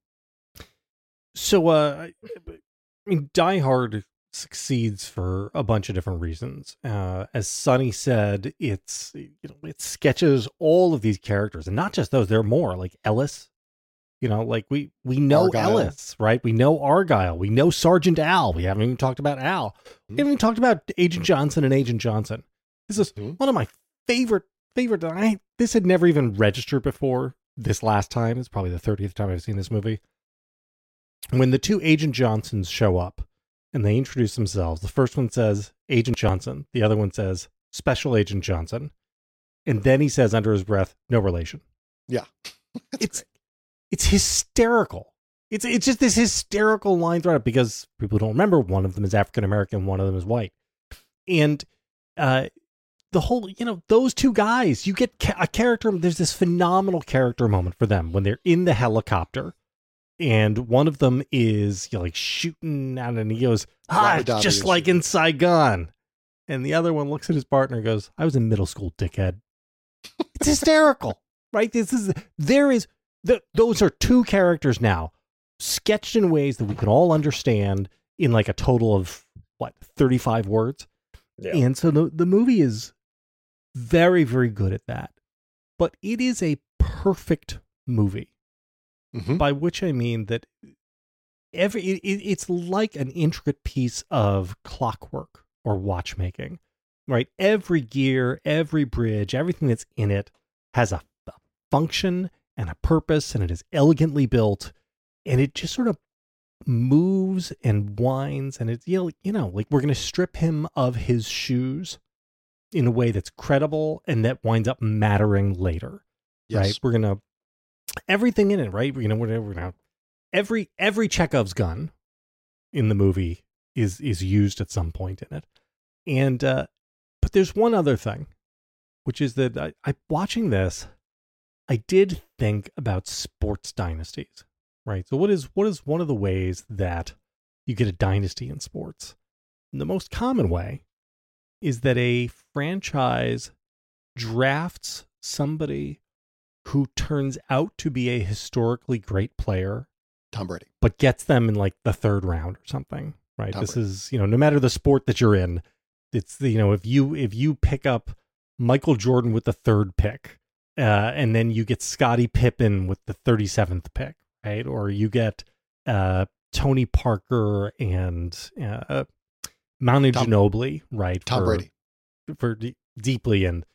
So, uh, I mean, Die Hard succeeds for a bunch of different reasons. Uh, as Sonny said, it's, you know, it sketches all of these characters, and not just those. There are more, like Ellis. You know, like we we know Argyle. Ellis, right? We know Argyle. We know Sergeant Al. We haven't even talked about Al. We haven't even talked about Agent Johnson and Agent Johnson. This is Mm-hmm. one of my favorite favorite. I this had never even registered before. This last time, it's probably the thirtieth time I've seen this movie. When the two Agent Johnsons show up and they introduce themselves, the first one says Agent Johnson, the other one says Special Agent Johnson, and then he says under his breath, "No relation." Yeah. it's great. It's hysterical. It's it's just this hysterical line throughout because people don't remember one of them is African American, one of them is white, and uh, the whole you know those two guys, you get ca- a character. There's this phenomenal character moment for them when they're in the helicopter, and one of them is you know, like shooting out, and he goes, "Ah, it's just like in Saigon," and the other one looks at his partner and goes, "I was in middle school, dickhead." It's hysterical, right? This is there is. The, those are two characters now sketched in ways that we can all understand in like a total of what thirty-five words. Yeah. And so the, the movie is very, very good at that, but it is a perfect movie, Mm-hmm. by which I mean that every, it, it's like an intricate piece of clockwork or watchmaking, right? Every gear, every bridge, everything that's in it has a, a function and a purpose, and it is elegantly built, and it just sort of moves and winds, and it's you know, you know, like we're going to strip him of his shoes in a way that's credible and that winds up mattering later, Yes. right? We're gonna everything in it, right? You know, we're, we're gonna every every Chekhov's gun in the movie is is used at some point in it, and uh, but there's one other thing, which is that I, I watching this. I did think about sports dynasties, right? So what is what is one of the ways that you get a dynasty in sports? And the most common way is that a franchise drafts somebody who turns out to be a historically great player, Tom Brady. but gets them in like the third round or something, right? Tom This Brady. is, you know, no matter the sport that you're in, it's the, you know, if you if you pick up Michael Jordan with the third pick, Uh, and then you get Scottie Pippen with the thirty-seventh pick, right? Or you get uh, Tony Parker and uh, Manu Tom- Ginobili, right? Tom for, Brady. For de- deeply. And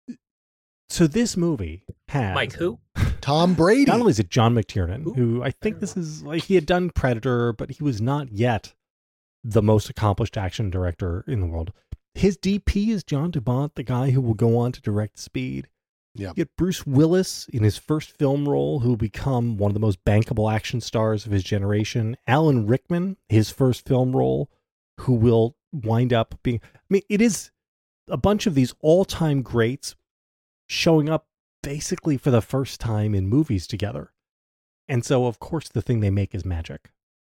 so this movie has... Mike, who? Tom Brady. Not only is it John McTiernan, Who? who I think this is... like he had done Predator, but he was not yet the most accomplished action director in the world. his D P is John DuBont, the guy who will go on to direct Speed. Yeah. You get Bruce Willis in his first film role, who will become one of the most bankable action stars of his generation. Alan Rickman, his first film role, who will wind up being... I mean, it is a bunch of these all-time greats showing up basically for the first time in movies together. And so, of course, the thing they make is magic.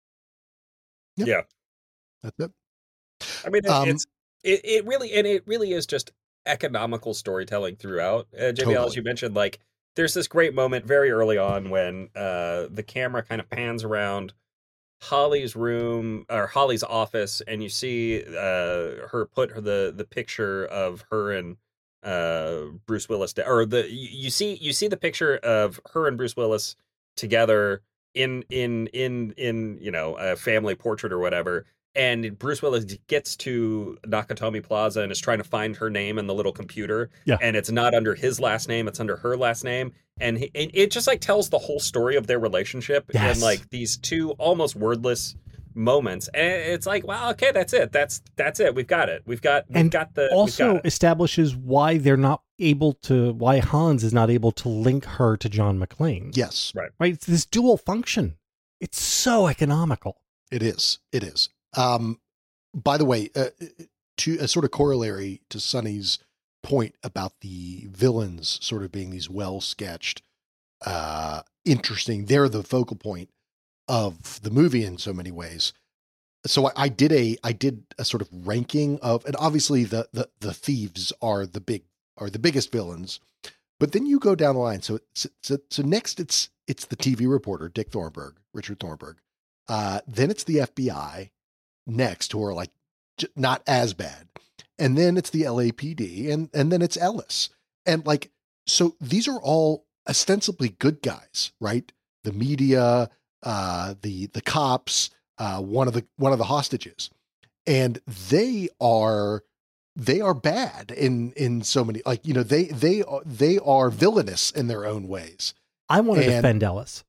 Yep. Yeah. That's it. I mean, it, Um, it's it, it really and it really is just economical storytelling throughout. Uh, J B L, as Totally. you mentioned, like there's this great moment very early on when uh, the camera kind of pans around Holly's room or Holly's office, and you see uh, her put her, the the picture of her and uh, Bruce Willis, or the you, you see you see the picture of her and Bruce Willis together in in in in you know a family portrait or whatever. And Bruce Willis gets to Nakatomi Plaza and is trying to find her name in the little computer. Yeah. And it's not under his last name, it's under her last name. And, he, and it just like tells the whole story of their relationship Yes. in like these two almost wordless moments. And it's like, wow, okay, that's it. That's that's it. We've got it. We've got we've And got the we've also got it. establishes why they're not able to, why Hans is not able to link her to John McClane. Yes, Right? It's this dual function. It's so economical. it is. It is. Um, by the way, uh, to a sort of corollary to Sonny's point about the villains sort of being these well sketched, uh, interesting. They're the focal point of the movie in so many ways. So I, I did a I did a sort of ranking of, and obviously the the the thieves are the big are the biggest villains, but then you go down the line. So so so, so next it's it's the T V reporter Dick Thornburg, Richard Thornburg. Uh, then it's the F B I. Next, who are like j- not as bad, and then it's the L A P D, and and then it's Ellis, and like so these are all ostensibly good guys, right? The media, uh, the the cops, uh, one of the one of the hostages, and they are they are bad in in so many, like, you know, they they are they are villainous in their own ways. I want to And- defend Ellis.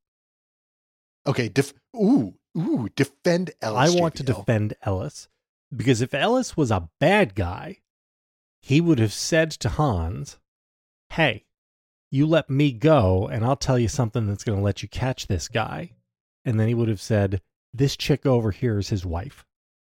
Okay, def- ooh ooh defend Ellis. I want to J B L. defend Ellis because if Ellis was a bad guy, he would have said to Hans, "Hey, you let me go and I'll tell you something that's going to let you catch this guy." And then he would have said, "This chick over here is his wife."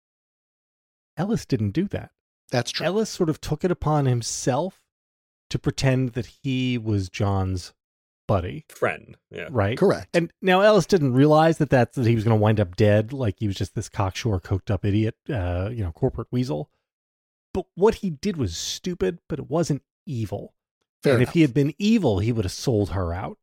Ellis didn't do that. That's true. Ellis sort of took it upon himself to pretend that he was John's buddy, Friend. Yeah. right? Correct. And now Ellis didn't realize that that's, that he was going to wind up dead, like he was just this cocksure, coked up idiot, uh, you know, corporate weasel. But what he did was stupid, but it wasn't evil. Fair and enough. if he had been evil, he would have sold her out.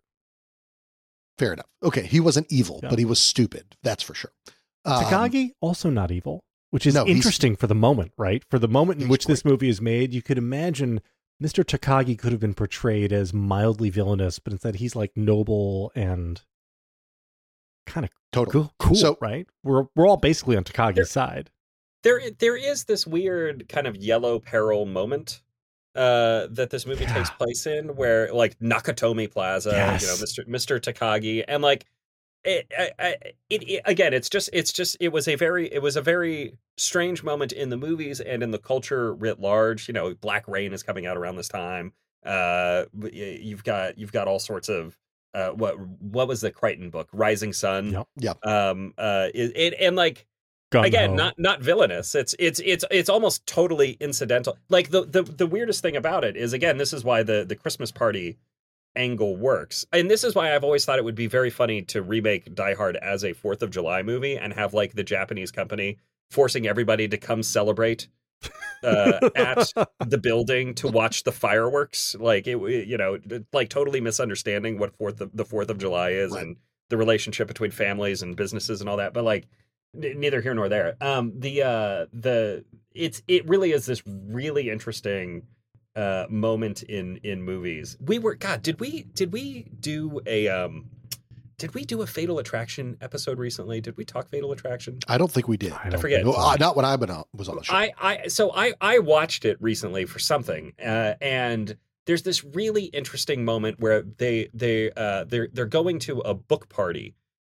Fair enough. Okay, he wasn't evil, Yeah. but he was stupid. That's for sure. Um, Takagi, also not evil, which is no, he's- interesting for the moment, right? For the moment in He's which this great. movie is made, you could imagine Mister Takagi could have been portrayed as mildly villainous, but instead he's like noble and kind of totally. cool, cool So- right? We're we're all basically on Takagi's There- side. There, there is this weird kind of yellow peril moment uh, that this movie takes Yeah. place in, where like Nakatomi Plaza, you know, Yes. Mister Mister Takagi, and like it, I, I, it, it again, it's just, it's just, it was a very, it was a very strange moment in the movies and in the culture writ large. You know, Black Rain is coming out around this time. Uh, but y- you've got, you've got all sorts of. Uh, what what was the Crichton book? Rising Sun. Yep. Yep. Um. Uh. It, it and like. Gung-ho. Again, not not villainous. It's it's it's it's almost totally incidental. Like the the the weirdest thing about it is, again, this is why the the Christmas party angle works, and this is why I've always thought it would be very funny to remake Die Hard as a Fourth of July movie and have like the Japanese company forcing everybody to come celebrate uh, at the building to watch the fireworks. Like it, you know, like totally misunderstanding what Fourth of the Fourth of July is Right. and the relationship between families and businesses and all that. But like. N- neither here nor there. Um, the uh, the it's it really is this really interesting uh moment in in movies. We were God. Did we did we do a um did we do a Fatal Attraction episode recently? Did we talk Fatal Attraction? I don't think we did. I don't forget. No, think so. uh, not when I been on, was on the show. I I so I I watched it recently for something, uh, and there's this really interesting moment where they they uh they're they're going to a book party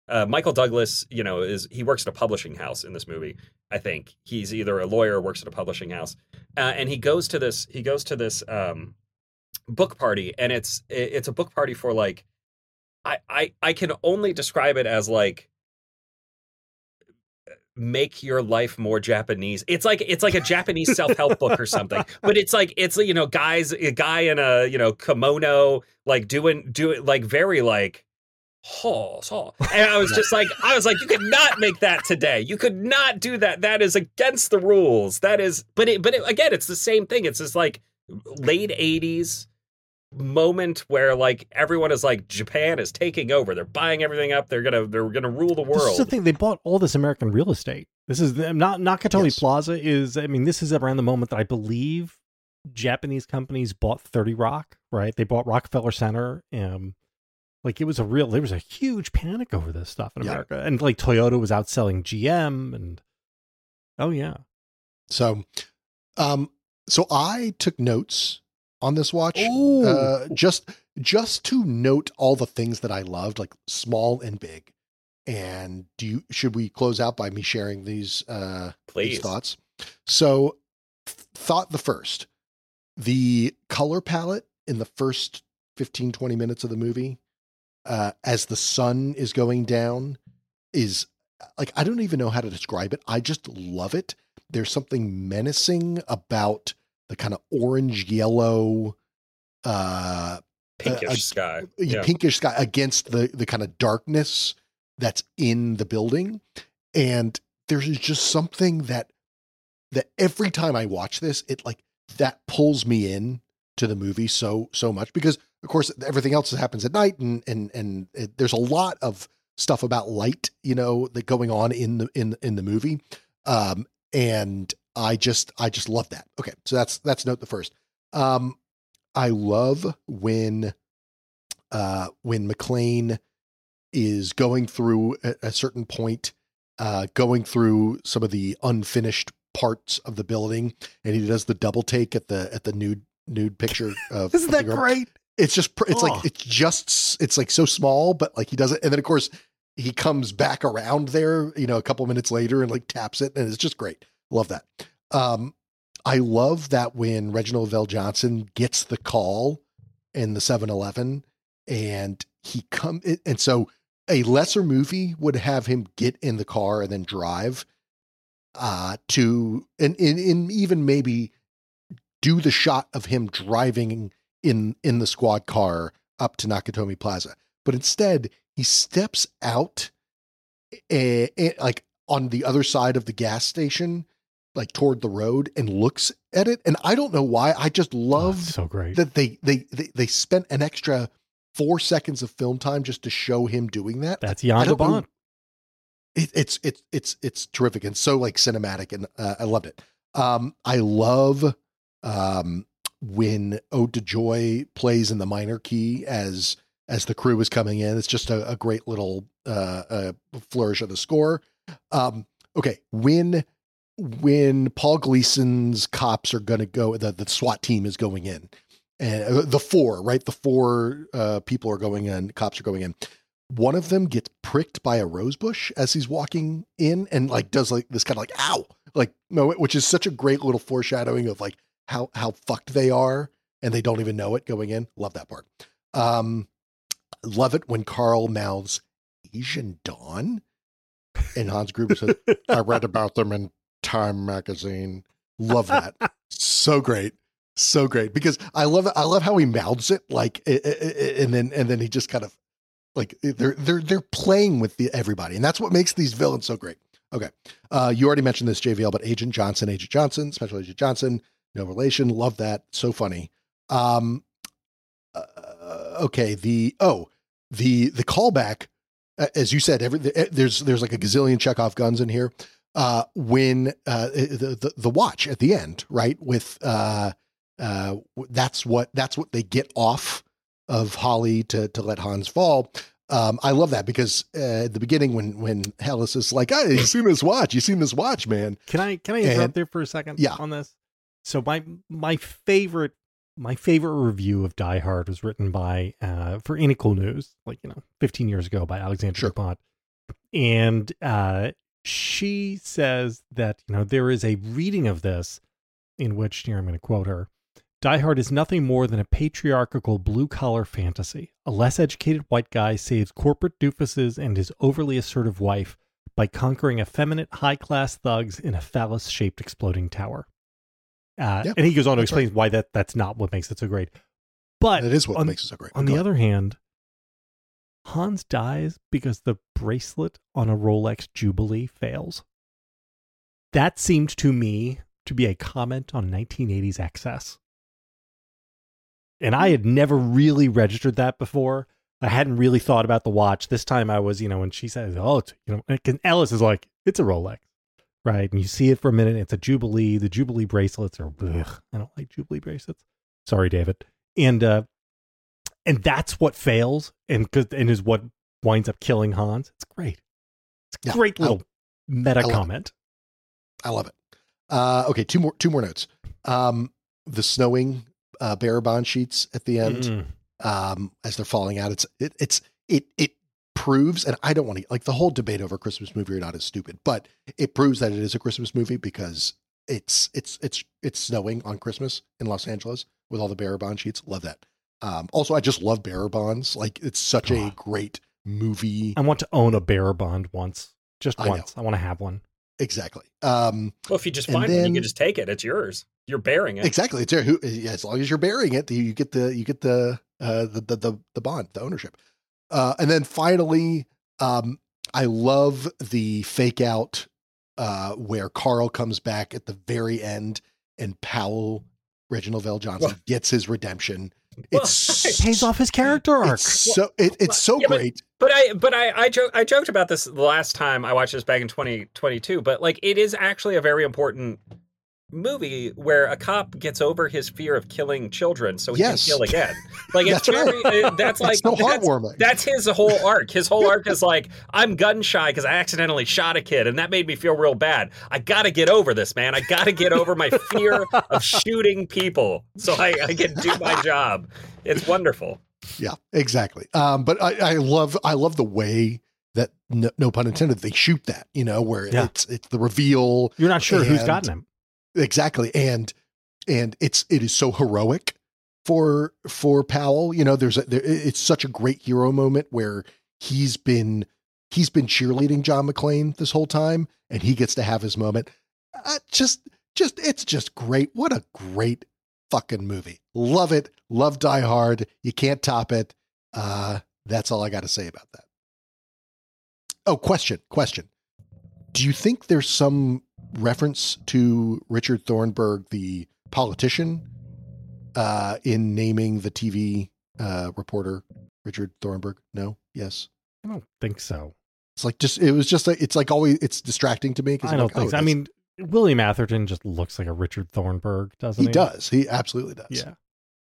uh, Michael Douglas, you know, is he works at a publishing house in this movie. I think he's either a lawyer or works at a publishing house, uh, and he goes to this he goes to this um, book party, and it's it's a book party for like I I I can only describe it as like make your life more Japanese. It's like it's like a Japanese self-help book or something. But it's like it's you know guys a guy in a you know kimono like doing doing like very like oh, so. And I was just like I was like you could not make that today. You could not do that. That is against the rules. That is but it but it, again it's the same thing. It's this like late eighties moment where like everyone is like Japan is taking over. They're buying everything up. They're gonna they're gonna rule the world. This is the thing. They bought all this American real estate. This is not Nakatomi Yes. Plaza is. I mean, this is around the moment that I believe Japanese companies bought thirty Rock. Right? They bought Rockefeller Center. Um, like it was a real. There was a huge panic over this stuff in Yeah. America, and like Toyota was outselling G M. And oh yeah, So, um, so I took notes on this watch, Ooh. uh, just just to note all the things that I loved, like small and big. And do you should we close out by me sharing these uh Please. these thoughts? So, th- thought the first, the color palette in the first fifteen, twenty minutes of the movie, uh, as the sun is going down, is like I don't even know how to describe it. I just love it. There's something menacing about the kind of orange yellow uh Pinkish uh, sky. y- Yeah. pinkish sky against the the kind of darkness that's in the building. And there's just something that that every time I watch this, it like that pulls me in to the movie so so much, because of course everything else happens at night, and and and it, there's a lot of stuff about light, you know, that going on in the in in the movie. Um and I just I just love that. Okay, so that's that's note the first. Um I love when uh when McClane is going through at a certain point, uh going through some of the unfinished parts of the building, and he does the double take at the at the nude nude picture of isn't of the that girl. great? It's just pr- it's Oh. like it's just it's like so small, but like he does it, and then of course he comes back around there, you know, a couple minutes later and like taps it, and it's just great. Love that. Um, I love that when Reginald Vell Johnson gets the call in the seven eleven, and he come and so a lesser movie would have him get in the car and then drive uh to and, and, and even maybe do the shot of him driving in in the squad car up to Nakatomi Plaza. But instead he steps out eh, eh, like on the other side of the gas station, like toward the road, and looks at it. And I don't know why. I just Oh, love it's so great. that they, they they they spent an extra four seconds of film time just to show him doing that. That's I Jan de don't know- Bont. It, it's it's it's it's terrific and so like cinematic, and uh, I loved it. Um, I love um, when Ode to Joy plays in the minor key as as the crew is coming in. It's just a, a great little uh, uh, flourish of the score. Um, okay, when when Paul Gleason's cops are going to go, the the SWAT team is going in, and uh, the four right, the four uh, people are going in, cops are going in. One of them gets pricked by a rose bush as he's walking in, and like does like this kind of like ow, like no, which is such a great little foreshadowing of like how how fucked they are, and they don't even know it going in. Love that part. Um, love it when Carl mouths Asian Dawn, and Hans Gruber says, "I read about them in Time magazine." Love that. So great. So great, because I love I love how he mouths it like, eh, eh, eh, and then and then he just kind of like they're they're they're playing with the everybody, and that's what makes these villains so great. Okay, uh, you already mentioned this, J V L, but Agent Johnson, Agent Johnson, Special Agent Johnson, no relation. Love that. So funny. Um, uh, okay, the oh the the callback, uh, as you said, every the, there's there's like a gazillion Chekhov guns in here. Uh, when uh, the, the the watch at the end, right? With uh, uh, that's what that's what they get off of Holly to to let Hans fall. Um, I love that, because uh, at the beginning when when Hellas is like, "Hey, you seen this watch? You seen this watch, man?" Can I can I interrupt And- there for a second? Yeah. On this. So my my favorite my favorite review of Die Hard was written by uh, for Any Cool News, like you know, fifteen years ago by Alexander Sure. DuPont. And uh, she says that, you know, there is a reading of this in which, here I'm going to quote her, Die Hard is nothing more than a patriarchal blue-collar fantasy. A less educated white guy saves corporate doofuses and his overly assertive wife by conquering effeminate high-class thugs in a phallus-shaped exploding tower. Uh, Yeah, and he goes on to that's explain why that, that's not what makes it so great. But That is what on, makes it so great. on Go the ahead. other hand, Hans dies because the bracelet on a Rolex Jubilee fails. That seemed to me to be a comment on nineteen eighties excess. And I had never really registered that before. I hadn't really thought about the watch. This time I was, you know, when she says, oh, it's, you know, and Ellis is like, it's a Rolex, right? And you see it for a minute. It's a Jubilee. The Jubilee bracelets are, ugh, I don't like Jubilee bracelets. Sorry, David. And, uh, and that's what fails and, cause, and is what winds up killing Hans. It's great. It's a Yeah, great I- little meta I love it. comment. I love it. Uh, okay, two more two more notes. Um, the snowing uh, bearer bond sheets at the end, Mm. um, as they're falling out. It's it, it's it it proves, and I don't want to like the whole debate over Christmas movie or not is stupid, but it proves that it is a Christmas movie because it's it's it's it's snowing on Christmas in Los Angeles with all the bearer bond sheets. Love that. Um, also, I just love bearer bonds. Like it's such a Oh. great movie. I want to own a bearer bond once, just I know. once. I want to have one. Exactly. Um, Well, if you just And find one, then- you can just take it. It's yours. You're bearing it. Exactly. It's there. Who, yeah, as long as you're bearing it, you get the you get the uh, the, the the the bond, the ownership. Uh, and then finally, um, I love the fake out uh, where Carl comes back at the very end and Powell, Reginald Vell Johnson, Well- gets his redemption. Well, It's Pays off his character arc. It's so it, it's so Yeah, but- great. But I, but I, I, jo- I joked about this the last time I watched this back in twenty twenty-two. But like, it is actually a very important movie where a cop gets over his fear of killing children, so he Yes. can kill again. Like, it's That's right. very, uh, that's like It's so that's, heartwarming. that's his whole arc. His whole arc is like, I'm gun shy because I accidentally shot a kid, and that made me feel real bad. I got to get over this, man. I got to get over my fear of shooting people so I, I can do my job. It's wonderful. Yeah, exactly. Um, but I, I love I love the way that no, no pun intended they shoot that. You know, where Yeah. it's it's the reveal. You're not sure who's and- gotten him. Exactly. And and it's it is so heroic for for Powell. You know, there's a there, it's such a great hero moment where he's been he's been cheerleading John McClane this whole time and he gets to have his moment. Uh, just just it's just great. What a great fucking movie. Love it. Love Die Hard. You can't top it. Uh that's all I got to say about that. Oh, question, question. Do you think there's some reference to Richard Thornburg, the politician, uh, in naming the T V uh, reporter Richard Thornburg? No? Yes? I don't think so. It's like just, it was just like, it's like always, it's distracting to me. 'cause I I'm don't like, think oh, so. I that's- mean, William Atherton just looks like a Richard Thornburg, doesn't he? he does. He absolutely does. Yeah.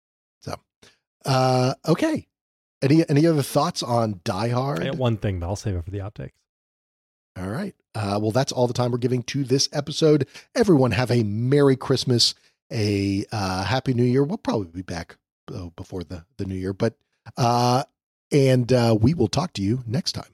Uh, okay. Any, any other thoughts on Die Hard? I got one thing, but I'll save it for the outtakes. All right. Uh, well, that's all the time we're giving to this episode. Everyone have a Merry Christmas, a uh, Happy New Year. We'll probably be back uh, before the, the New Year, but uh, and uh, we will talk to you next time.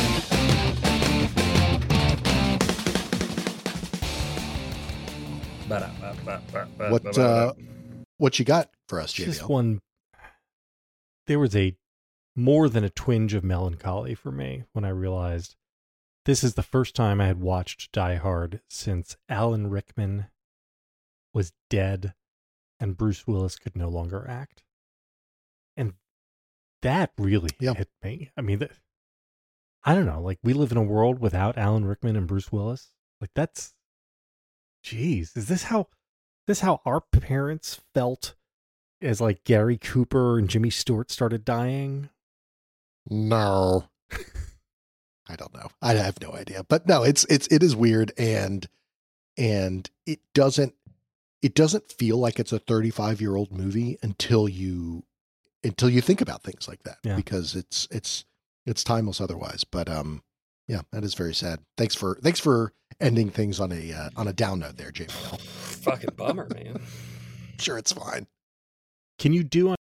What uh, what you got for us, J B L? Just one. There was a more than a twinge of melancholy for me when I realized this is the first time I had watched Die Hard since Alan Rickman was dead and Bruce Willis could no longer act. And that really Yeah. hit me. I mean, that, I don't know, like we live in a world without Alan Rickman and Bruce Willis. Like that's, geez, is this how, this how our parents felt as like Gary Cooper and Jimmy Stewart started dying? No, I don't know. I have no idea, but no, it's, it's, it is weird. And, and it doesn't, it doesn't feel like it's a thirty-five year old movie until you, until you think about things like that, Yeah. because it's, it's, it's timeless otherwise. But, um, yeah, that is very sad. Thanks for, thanks for ending things on a, uh, on a down note there, J B L. Fucking bummer, man. Sure. It's fine. Can you do